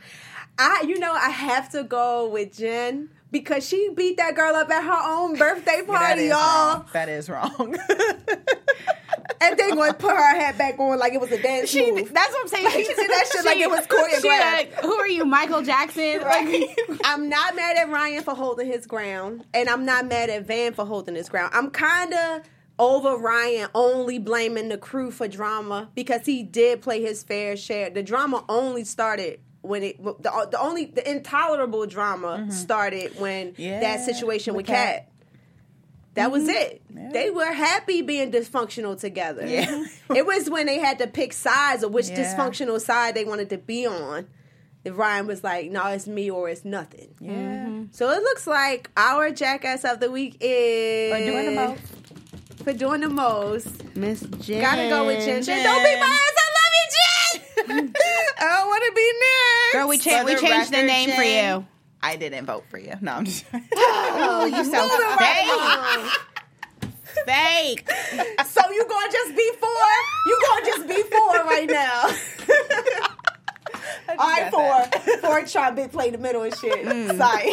Speaker 1: I have to go with Jen because she beat that girl up at her own birthday
Speaker 5: That
Speaker 1: party,
Speaker 5: is
Speaker 1: y'all.
Speaker 5: wrong. That is wrong.
Speaker 1: and then going to put her hat back on like it was a dance move.
Speaker 4: That's what I'm saying.
Speaker 1: She did that shit like it was choreographed.
Speaker 4: She like, who are you, Michael Jackson?
Speaker 1: Right. I'm not mad at Ryan for holding his ground, and I'm not mad at Van for holding his ground. I'm kind of over Ryan only blaming the crew for drama because he did play his fair share. The drama only started when the intolerable drama started when that situation with Kat. That was it. Yeah. They were happy being dysfunctional together. Yeah. It was when they had to pick sides of which dysfunctional side they wanted to be on. If Ryan was like, no, it's me or it's nothing.
Speaker 5: Yeah. Mm-hmm.
Speaker 1: So it looks like our jackass of the week is... For doing the most.
Speaker 4: Miss Jen.
Speaker 1: Gotta go with Jen. Don't beat my ass. I love you, Jen. I don't want to be next.
Speaker 4: Girl, we changed the name for you.
Speaker 5: I didn't vote for you. No, I'm just...
Speaker 4: Oh, you so fake. Fake.
Speaker 1: So you gonna just be for? You gonna just be for right now? All right, for trying to play the middle and shit. Sorry.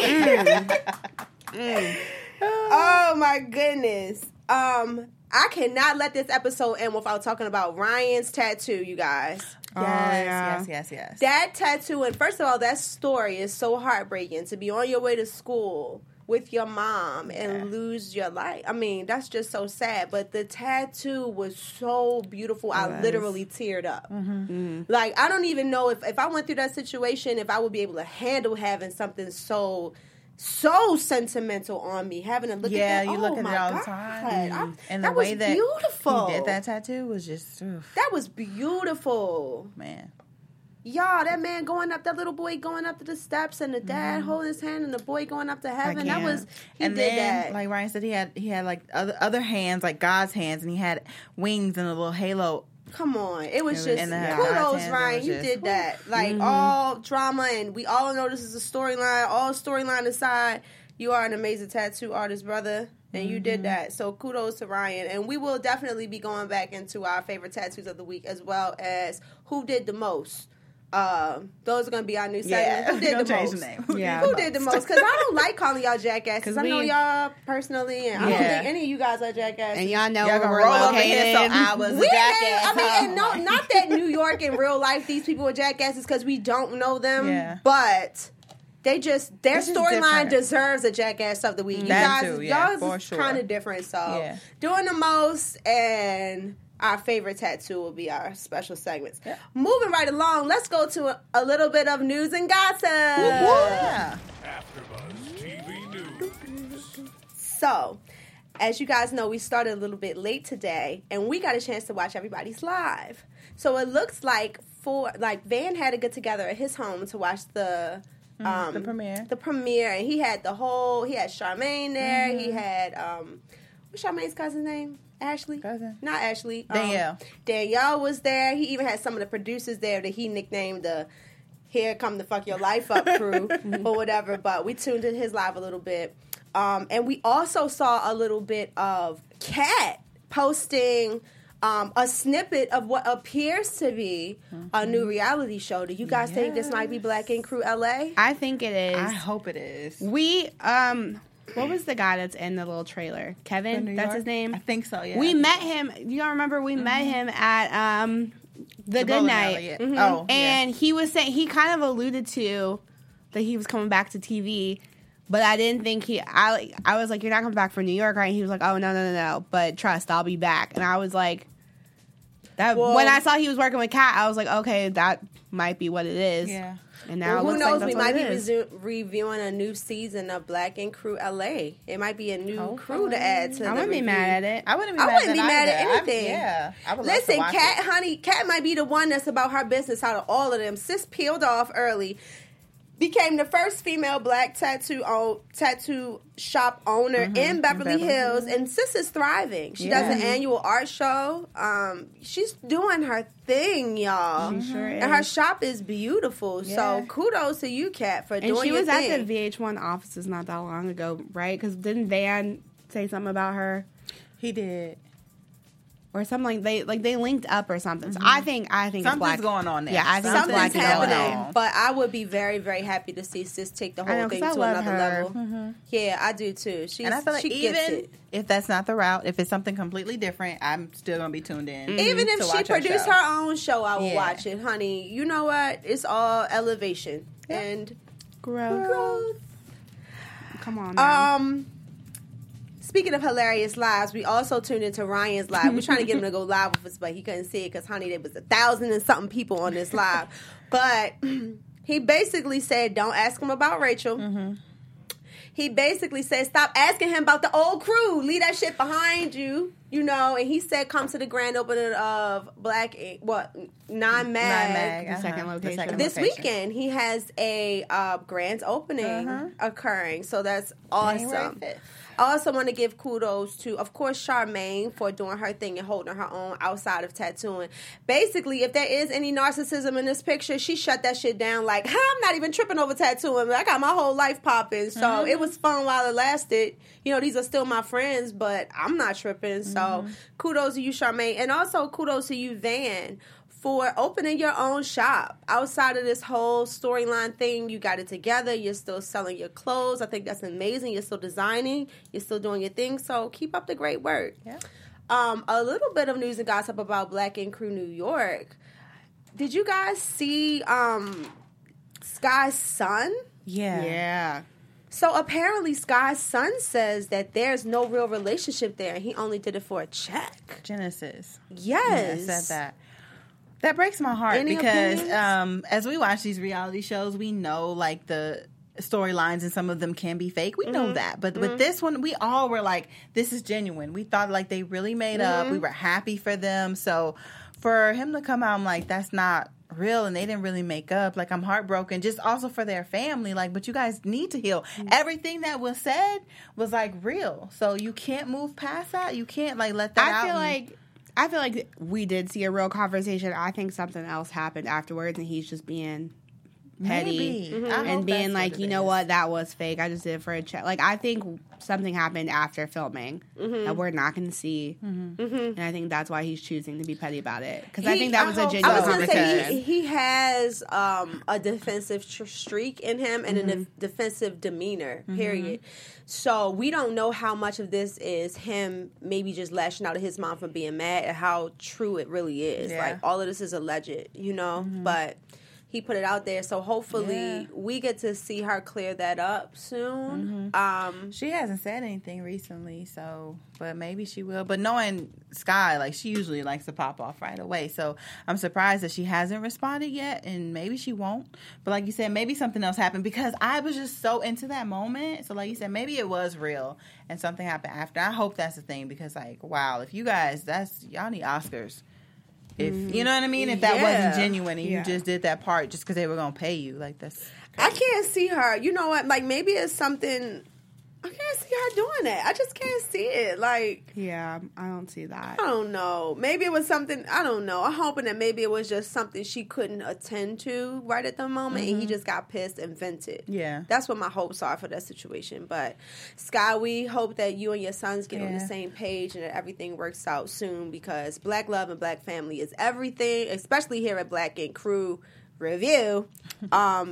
Speaker 1: Oh my goodness. I cannot let this episode end without talking about Ryan's tattoo, you guys.
Speaker 5: Yes.
Speaker 1: That tattoo, and first of all, that story is so heartbreaking to be on your way to school with your mom and lose your life. I mean, that's just so sad. But the tattoo was so beautiful. I literally teared up. Like, I don't even know if I went through that situation, if I would be able to handle having something so sentimental on me, having to look at that.
Speaker 5: Yeah, you look at it all the time. And the way that
Speaker 1: beautiful.
Speaker 5: He did that tattoo was just... Oof.
Speaker 1: That was beautiful.
Speaker 5: Man.
Speaker 1: Y'all, that man going up, that little boy going up to the steps, and the dad holding his hand, and the boy going up to heaven. That was, he did that.
Speaker 5: Like Ryan said, he had like other hands, like God's hands, and he had wings and a little halo.
Speaker 1: Come on. It was just, kudos, Ryan. You did that. Like, all drama, and we all know this is a storyline. All storyline aside, you are an amazing tattoo artist, brother, and you did that. So, kudos to Ryan. And we will definitely be going back into our favorite tattoos of the week, as well as who did the most. Those are going to be our new segment. Who did the most? Who did the most? Because I don't like calling y'all jackasses. I know y'all personally, and I don't think any of you guys are jackasses.
Speaker 4: And y'all know
Speaker 5: we're located. So I was a jackass.
Speaker 1: I mean, and not that New York in real life, these people are jackasses because we don't know them, but they just, their storyline deserves a jackass of the week. You guys, y'all's kind of different. So doing the most and... Our favorite tattoo will be our special segments. Yeah. Moving right along, let's go to a little bit of news and gossip.
Speaker 3: AfterBuzz TV News.
Speaker 1: So, as you guys know, we started a little bit late today, and we got a chance to watch everybody's live. So it looks like Van had to get together at his home to watch the premiere, and he had Charmaine there. He had what's Charmaine's cousin's name? Ashley?
Speaker 5: Cousin?
Speaker 1: Not Ashley.
Speaker 5: Danielle.
Speaker 1: Danielle was there. He even had some of the producers there that he nicknamed the Here Come to Fuck Your Life Up crew or whatever. But we tuned in his live a little bit. And we also saw a little bit of Kat posting a snippet of what appears to be a new reality show. Do you guys think this might be Black Ink Crew LA?
Speaker 4: I think it is.
Speaker 5: I hope it is.
Speaker 4: We, what was the guy that's in the little trailer? Kevin? That's his name?
Speaker 5: I think so, yeah.
Speaker 4: We met him. You don't remember? We met him at the Good Night. And he was saying, he kind of alluded to that he was coming back to TV, but I didn't think I was like, you're not coming back from New York, right? And he was like, oh, no. But trust, I'll be back. And I was like, when I saw he was working with Kat, I was like, okay, that might be what it is. Yeah. And now
Speaker 1: who
Speaker 4: it looks
Speaker 1: knows?
Speaker 4: like
Speaker 1: We might be reviewing a new season of Black Ink Crew LA. It might be a new crew to add to.
Speaker 4: I wouldn't be mad at it.
Speaker 5: I wouldn't be mad at anything. I would
Speaker 1: listen, Kat might be the one that's about her business out of all of them. Sis peeled off early. Became the first female black tattoo shop owner in Beverly Hills, and Sis is thriving. She does an annual art show. She's doing her thing, y'all.
Speaker 4: She sure is.
Speaker 1: And her shop is beautiful. Yeah. So kudos to you, Kat, for doing your thing.
Speaker 4: And she was at the VH1 offices not that long ago, right? Because didn't Van say something about her?
Speaker 5: He did.
Speaker 4: or something they linked up or something. So I think it's
Speaker 5: Something's
Speaker 4: Black.
Speaker 5: going on there.
Speaker 4: Yeah, I think it's
Speaker 1: Something's
Speaker 4: Black and
Speaker 1: happening,
Speaker 4: Yellow.
Speaker 1: but I would be very, very happy to see Sis take the whole
Speaker 4: know,
Speaker 1: thing
Speaker 4: 'cause I
Speaker 1: to
Speaker 4: love
Speaker 1: another
Speaker 4: her.
Speaker 1: level. Yeah, I do too.
Speaker 5: And I feel like
Speaker 1: she gets
Speaker 5: even
Speaker 1: it.
Speaker 5: if that's not the route, if it's something completely different, I'm still gonna be tuned in.
Speaker 1: Even
Speaker 5: to
Speaker 1: if she
Speaker 5: watch
Speaker 1: produced
Speaker 5: show.
Speaker 1: her own show, I will
Speaker 5: Yeah.
Speaker 1: watch it, honey. You know what? It's all elevation and growth.
Speaker 4: Come on, man.
Speaker 1: Speaking of hilarious lives, we also tuned into Ryan's live. We're trying to get him to go live with us, but he couldn't see it because, honey, there was 1,000 and something people on this live. But he basically said, don't ask him about Rachel. He basically said, stop asking him about the old crew. Leave that shit behind you, you know. And he said, come to the grand opening of Nine Mag.
Speaker 4: The second location.
Speaker 1: This weekend, he has a grand opening occurring. So that's awesome.
Speaker 5: January 5th.
Speaker 1: I also want to give kudos to, of course, Charmaine for doing her thing and holding her own outside of tattooing. Basically, if there is any narcissism in this picture, she shut that shit down like, I'm not even tripping over tattooing. I got my whole life popping. So it was fun while it lasted. You know, these are still my friends, but I'm not tripping. So kudos to you, Charmaine. And also kudos to you, Van, for opening your own shop. Outside of this whole storyline thing, you got it together. You're still selling your clothes. I think that's amazing. You're still designing. You're still doing your thing. So keep up the great work.
Speaker 5: Yeah.
Speaker 1: A little bit of news and gossip about Black Ink Crew New York. Did you guys see Sky's son?
Speaker 4: Yeah.
Speaker 1: So apparently Sky's son says that there's no real relationship there. He only did it for a check.
Speaker 5: Genesis.
Speaker 1: Yes.
Speaker 5: Yeah, said that. That breaks my heart
Speaker 1: Any
Speaker 5: because
Speaker 1: opinions?
Speaker 5: as we watch these reality shows, we know like the storylines and some of them can be fake. We know that. But with this one, we all were like, this is genuine. We thought like they really made up. We were happy for them. So for him to come out, I'm like, that's not real and they didn't really make up. Like, I'm heartbroken just also for their family. Like, but you guys need to heal. Everything that was said was like real. So you can't move past that. You can't like let that out.
Speaker 4: I feel like we did see a real conversation. I think something else happened afterwards, and he's just being petty
Speaker 5: Maybe. I hope
Speaker 4: and being
Speaker 5: that's
Speaker 4: like,
Speaker 5: what
Speaker 4: you
Speaker 5: it
Speaker 4: know
Speaker 5: is.
Speaker 4: what, that was fake. I just did it for a check. Like, I think something happened after filming that we're not going to see, and I think that's why he's choosing to be petty about it. Because I think that was a
Speaker 1: I
Speaker 4: genuine
Speaker 1: was going to
Speaker 4: conversation.
Speaker 1: say he has a defensive streak in him and a defensive demeanor, period. So we don't know how much of this is him maybe just lashing out at his mom for being mad and how true it really is.
Speaker 5: Yeah.
Speaker 1: Like, all of this is alleged, you know? But he put it out there. So hopefully we get to see her clear that up soon.
Speaker 5: She hasn't said anything recently, so but maybe she will. But knowing Sky, like she usually likes to pop off right away. So I'm surprised that she hasn't responded yet, and maybe she won't. But like you said, maybe something else happened because I was just so into that moment. So like you said, maybe it was real and something happened after. I hope that's the thing because like, wow, if you guys y'all need Oscars. If you know what I mean, if that wasn't genuine and you just did that part just because they were gonna pay you, like that's.
Speaker 1: I can't see her. You know what? Like, maybe it's something. I can't see her doing that. I just can't see it. Like,
Speaker 4: Yeah, I don't see that.
Speaker 1: I don't know. Maybe it was something. I don't know. I'm hoping that maybe it was just something she couldn't attend to right at the moment, and he just got pissed and vented.
Speaker 5: Yeah.
Speaker 1: That's what my hopes are for that situation. But Sky, we hope that you and your sons get on the same page and that everything works out soon because Black love and Black family is everything, especially here at Black Ink Crew Review. We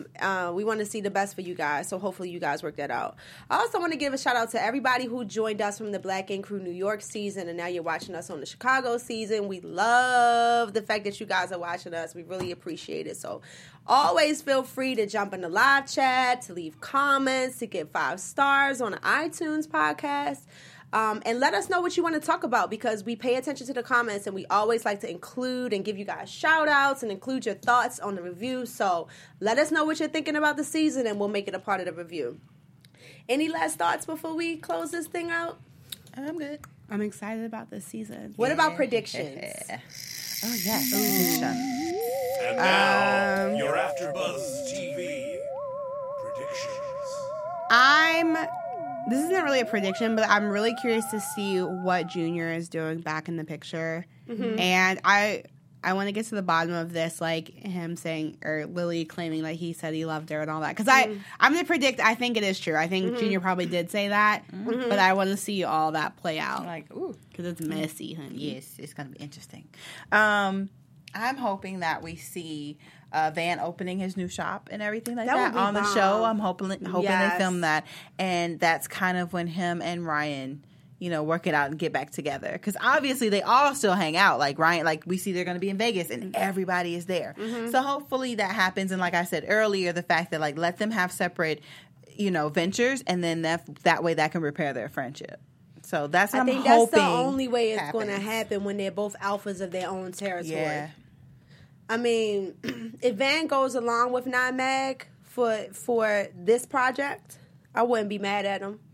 Speaker 1: want to see the best for you guys, so hopefully you guys work that out. I also want to give a shout out to everybody who joined us from the Black Ink Crew New York season, and now you're watching us on the Chicago season. We love the fact that you guys are watching us. We really appreciate it. So always feel free to jump in the live chat, to leave comments, to give 5 stars on the iTunes podcast. And let us know what you want to talk about because we pay attention to the comments and we always like to include and give you guys shout outs and include your thoughts on the review. So let us know what you're thinking about the season and we'll make it a part of the review. Any last thoughts before we close this thing out?
Speaker 5: I'm good.
Speaker 4: I'm excited about this season.
Speaker 1: What about predictions?
Speaker 5: Oh yeah.
Speaker 3: And now, your AfterBuzz TV predictions.
Speaker 4: This isn't really a prediction, but I'm really curious to see what Junior is doing back in the picture. And I I want to get to the bottom of this, like him saying, or Lily claiming like he said he loved her and all that. Because I'm going to predict, I think it is true. I think Junior probably did say that, but I want to see all that play out.
Speaker 5: Like, ooh.
Speaker 4: Because it's messy, honey.
Speaker 5: Yes, it's going to be interesting. I'm hoping that we see Van opening his new shop and everything like that on the show. I'm hoping they film that. And that's kind of when him and Ryan, work it out and get back together. Because obviously they all still hang out. Like Ryan, like we see they're going to be in Vegas and everybody is there. So hopefully that happens. And like I said earlier, the fact that like let them have separate, ventures, and then that way that can repair their friendship. So that's what I'm hoping. I think that's the only way it's going to
Speaker 1: happen when they're both alphas of their own territory.
Speaker 5: Yeah.
Speaker 1: I mean, if Van goes along with Nine Mag for this project, I wouldn't be mad at him.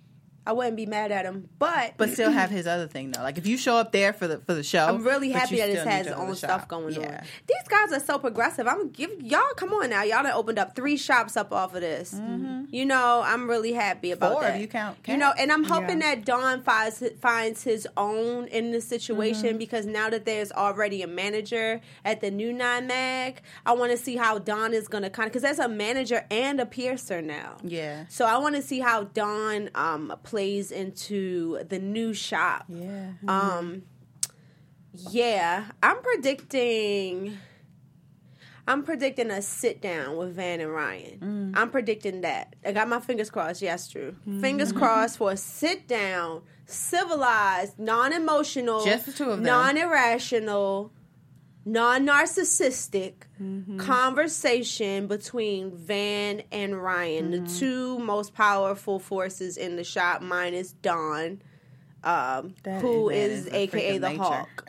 Speaker 1: But
Speaker 5: still have his other thing though. Like if you show up there for the show,
Speaker 1: I'm really happy that it has its own stuff going on. These guys are so progressive. I'm gonna give y'all. Come on now, y'all done opened up 3 shops up off of this. I'm really happy about
Speaker 5: 4
Speaker 1: that.
Speaker 5: If you count.
Speaker 1: And I'm hoping that Don finds his own in this situation because now that there's already a manager at the new Nine Mag, I want to see how Don is gonna because there's a manager and a piercer now.
Speaker 5: Yeah.
Speaker 1: So I want to see how Don plays into the new shop.
Speaker 5: Yeah.
Speaker 1: I'm predicting a sit down with Van and Ryan. I'm predicting that. I got my fingers crossed. Yes, true. Fingers crossed for a sit down, civilized, non-emotional,
Speaker 5: just the 2 of them,
Speaker 1: non-irrational, non-narcissistic conversation between Van and Ryan, the 2 most powerful forces in the shop, minus Dawn, who is aka the Hawk.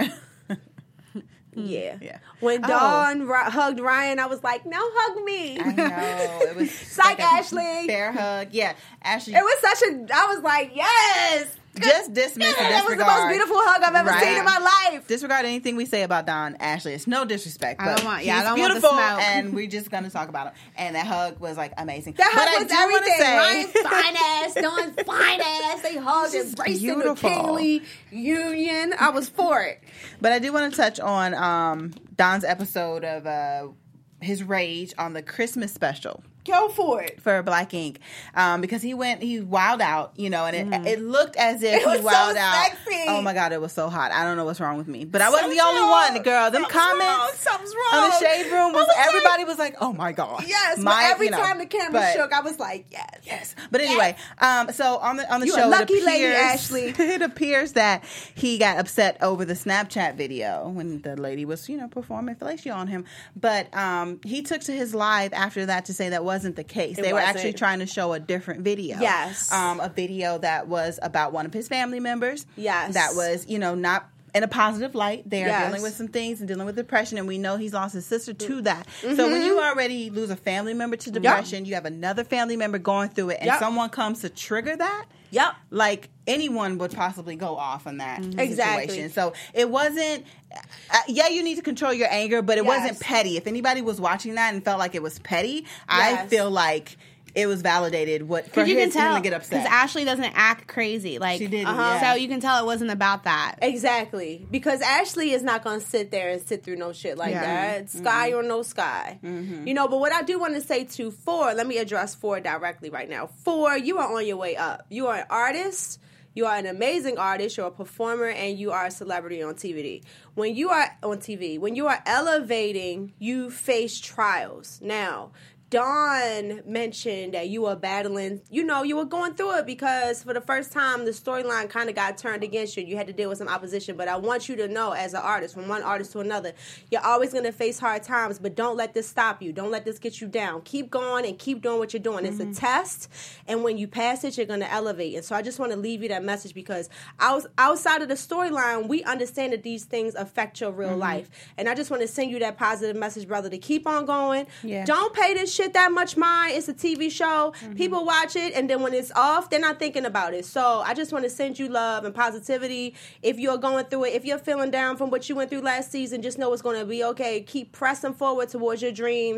Speaker 1: Yeah. When Dawn hugged Ryan, I was like, "No, hug me."
Speaker 5: I know. It was
Speaker 1: psych, Ashley.
Speaker 5: Fair hug. Yeah, Ashley.
Speaker 1: It was I was like, "Yes."
Speaker 5: Just dismiss and disregard.
Speaker 1: That was the most beautiful hug I've ever seen in my life.
Speaker 5: Disregard anything we say about Don Ashley. It's no disrespect.
Speaker 4: I don't want
Speaker 5: beautiful,
Speaker 4: the smoke.
Speaker 5: and we're just going to talk about him. And that hug was like amazing.
Speaker 1: That hug was everything. Ryan's fine ass, Dawn's fine ass. They hugged, embraced in a kingly union. I was for it.
Speaker 5: But I do want to touch on Don's episode of his rage on the Christmas special.
Speaker 1: Go for it.
Speaker 5: For Black Ink. Because he wilded out, and it looked as if he wilded out.
Speaker 1: Sexy.
Speaker 5: Oh my God, it was so hot. I don't know what's wrong with me. But I wasn't the only one, girl. Them comments
Speaker 1: something's wrong.
Speaker 5: On the Shade Room everybody was like, oh my God.
Speaker 1: Yes, but every time the camera shook, I was like, yes.
Speaker 5: Yes. But anyway, so on the
Speaker 1: you
Speaker 5: show,
Speaker 1: a lucky lady, Ashley.
Speaker 5: It appears that he got upset over the Snapchat video when the lady was, performing fellatio on him. But he took to his live after that to say that wasn't the case. They were actually trying to show a different video.
Speaker 1: Yes.
Speaker 5: A video that was about one of his family members.
Speaker 1: Yes.
Speaker 5: That was, not in a positive light. They are dealing with some things and dealing with depression, and we know he's lost his sister to that. So when you already lose a family member to depression, you have another family member going through it, and someone comes to trigger that.
Speaker 1: Yep.
Speaker 5: Like anyone would possibly go off on that situation. So it wasn't, you need to control your anger, but it wasn't petty. If anybody was watching that and felt like it was petty, I feel like it was validated for him to get upset.
Speaker 4: Because Ashley doesn't act crazy. Like,
Speaker 5: she didn't.
Speaker 4: So you can tell it wasn't about that.
Speaker 1: Exactly. Because Ashley is not going to sit there and sit through no shit like that. Sky or no sky. But what I do want to say to 4, let me address 4 directly right now. 4, you are on your way up. You are an artist. You are an amazing artist. You're a performer, and you are a celebrity on TV. When you are on TV, when you are elevating, you face trials. Now, Dawn mentioned that you were battling, you were going through it because for the first time, the storyline kind of got turned against you. You had to deal with some opposition. But I want you to know, as an artist, from one artist to another, you're always going to face hard times, but don't let this stop you. Don't let this get you down. Keep going and keep doing what you're doing. It's a test, and when you pass it, you're going to elevate. And so I just want to leave you that message because outside of the storyline, we understand that these things affect your real life. And I just want to send you that positive message, brother, to keep on going. Yeah. Don't pay this shit that much mind. It's a TV show. People watch it, and then when it's off, they're not thinking about it. So I just want to send you love and positivity. If you're going through it, if you're feeling down from what you went through last season, just know it's going to be okay. Keep pressing forward towards your dreams,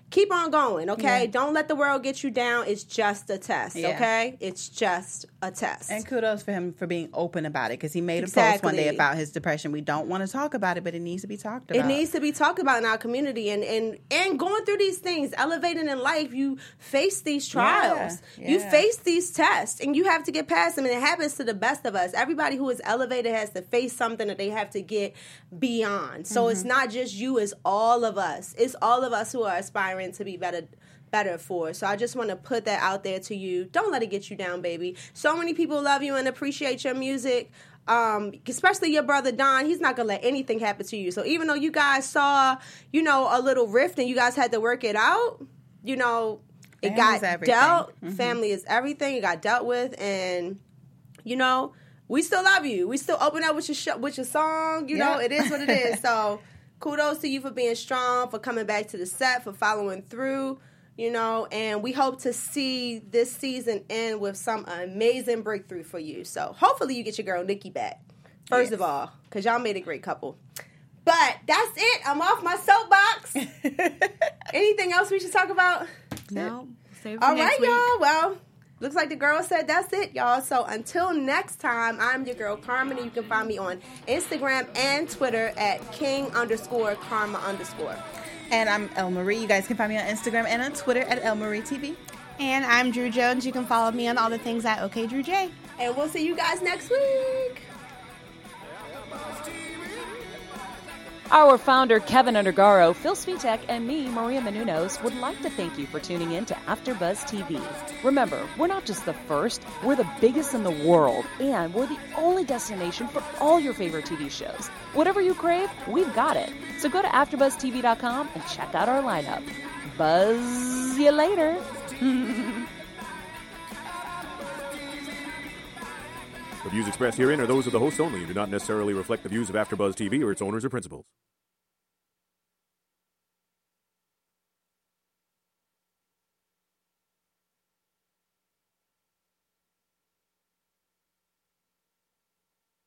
Speaker 1: keep on going, okay?
Speaker 5: Yeah.
Speaker 1: Don't let the world get you down. It's just a test,
Speaker 5: Yeah.
Speaker 1: okay? It's just a test.
Speaker 5: And kudos for him for being open about it, because he made a post
Speaker 1: Exactly.
Speaker 5: one day about his depression. We don't want to talk about it, but it needs to be talked about.
Speaker 1: It needs to be talked about in our community, and going through these things, elevating in life, you face these trials.
Speaker 5: Yeah.
Speaker 1: You face these tests, and you have to get past them, and it happens to the best of us. Everybody who is elevated has to face something that they have to get beyond. So it's not just you, it's all of us. It's all of us who are aspiring to be better for. So I just want to put that out there to you. Don't let it get you down, baby. So many people love you and appreciate your music. Especially your brother Don. He's not gonna let anything happen to you. So even though you guys saw, a little rift and you guys had to work it out, it
Speaker 5: Family's
Speaker 1: got
Speaker 5: everything.
Speaker 1: dealt. Family is everything. It got dealt with, and we still love you. We still open up with your song. It is what it is. So kudos to you for being strong, for coming back to the set, for following through. And we hope to see this season end with some amazing breakthrough for you. So hopefully you get your girl Nikki back, first of all, because y'all made a great couple. But that's it. I'm off my soapbox. Anything else we should talk about?
Speaker 4: No. Save it for
Speaker 1: All
Speaker 4: next
Speaker 1: right,
Speaker 4: week.
Speaker 1: y'all. Well, looks like the girl said that's it, y'all. So until next time, I'm your girl Carmen, and you can find me on Instagram and Twitter at king_karma_.
Speaker 5: And I'm El Marie. You guys can find me on Instagram and on Twitter at El Marie TV.
Speaker 4: And I'm Drew Jones. You can follow me on all the things at OK Drew J.
Speaker 1: And we'll see you guys next week.
Speaker 2: Our founder, Kevin Undergaro, Phil Svitek, and me, Maria Menounos, would like to thank you for tuning in to AfterBuzz TV. Remember, we're not just the first, we're the biggest in the world, and we're the only destination for all your favorite TV shows. Whatever you crave, we've got it. So go to AfterBuzzTV.com and check out our lineup. Buzz you later.
Speaker 6: The views expressed herein are those of the hosts only and do not necessarily reflect the views of AfterBuzz TV or its owners or principals.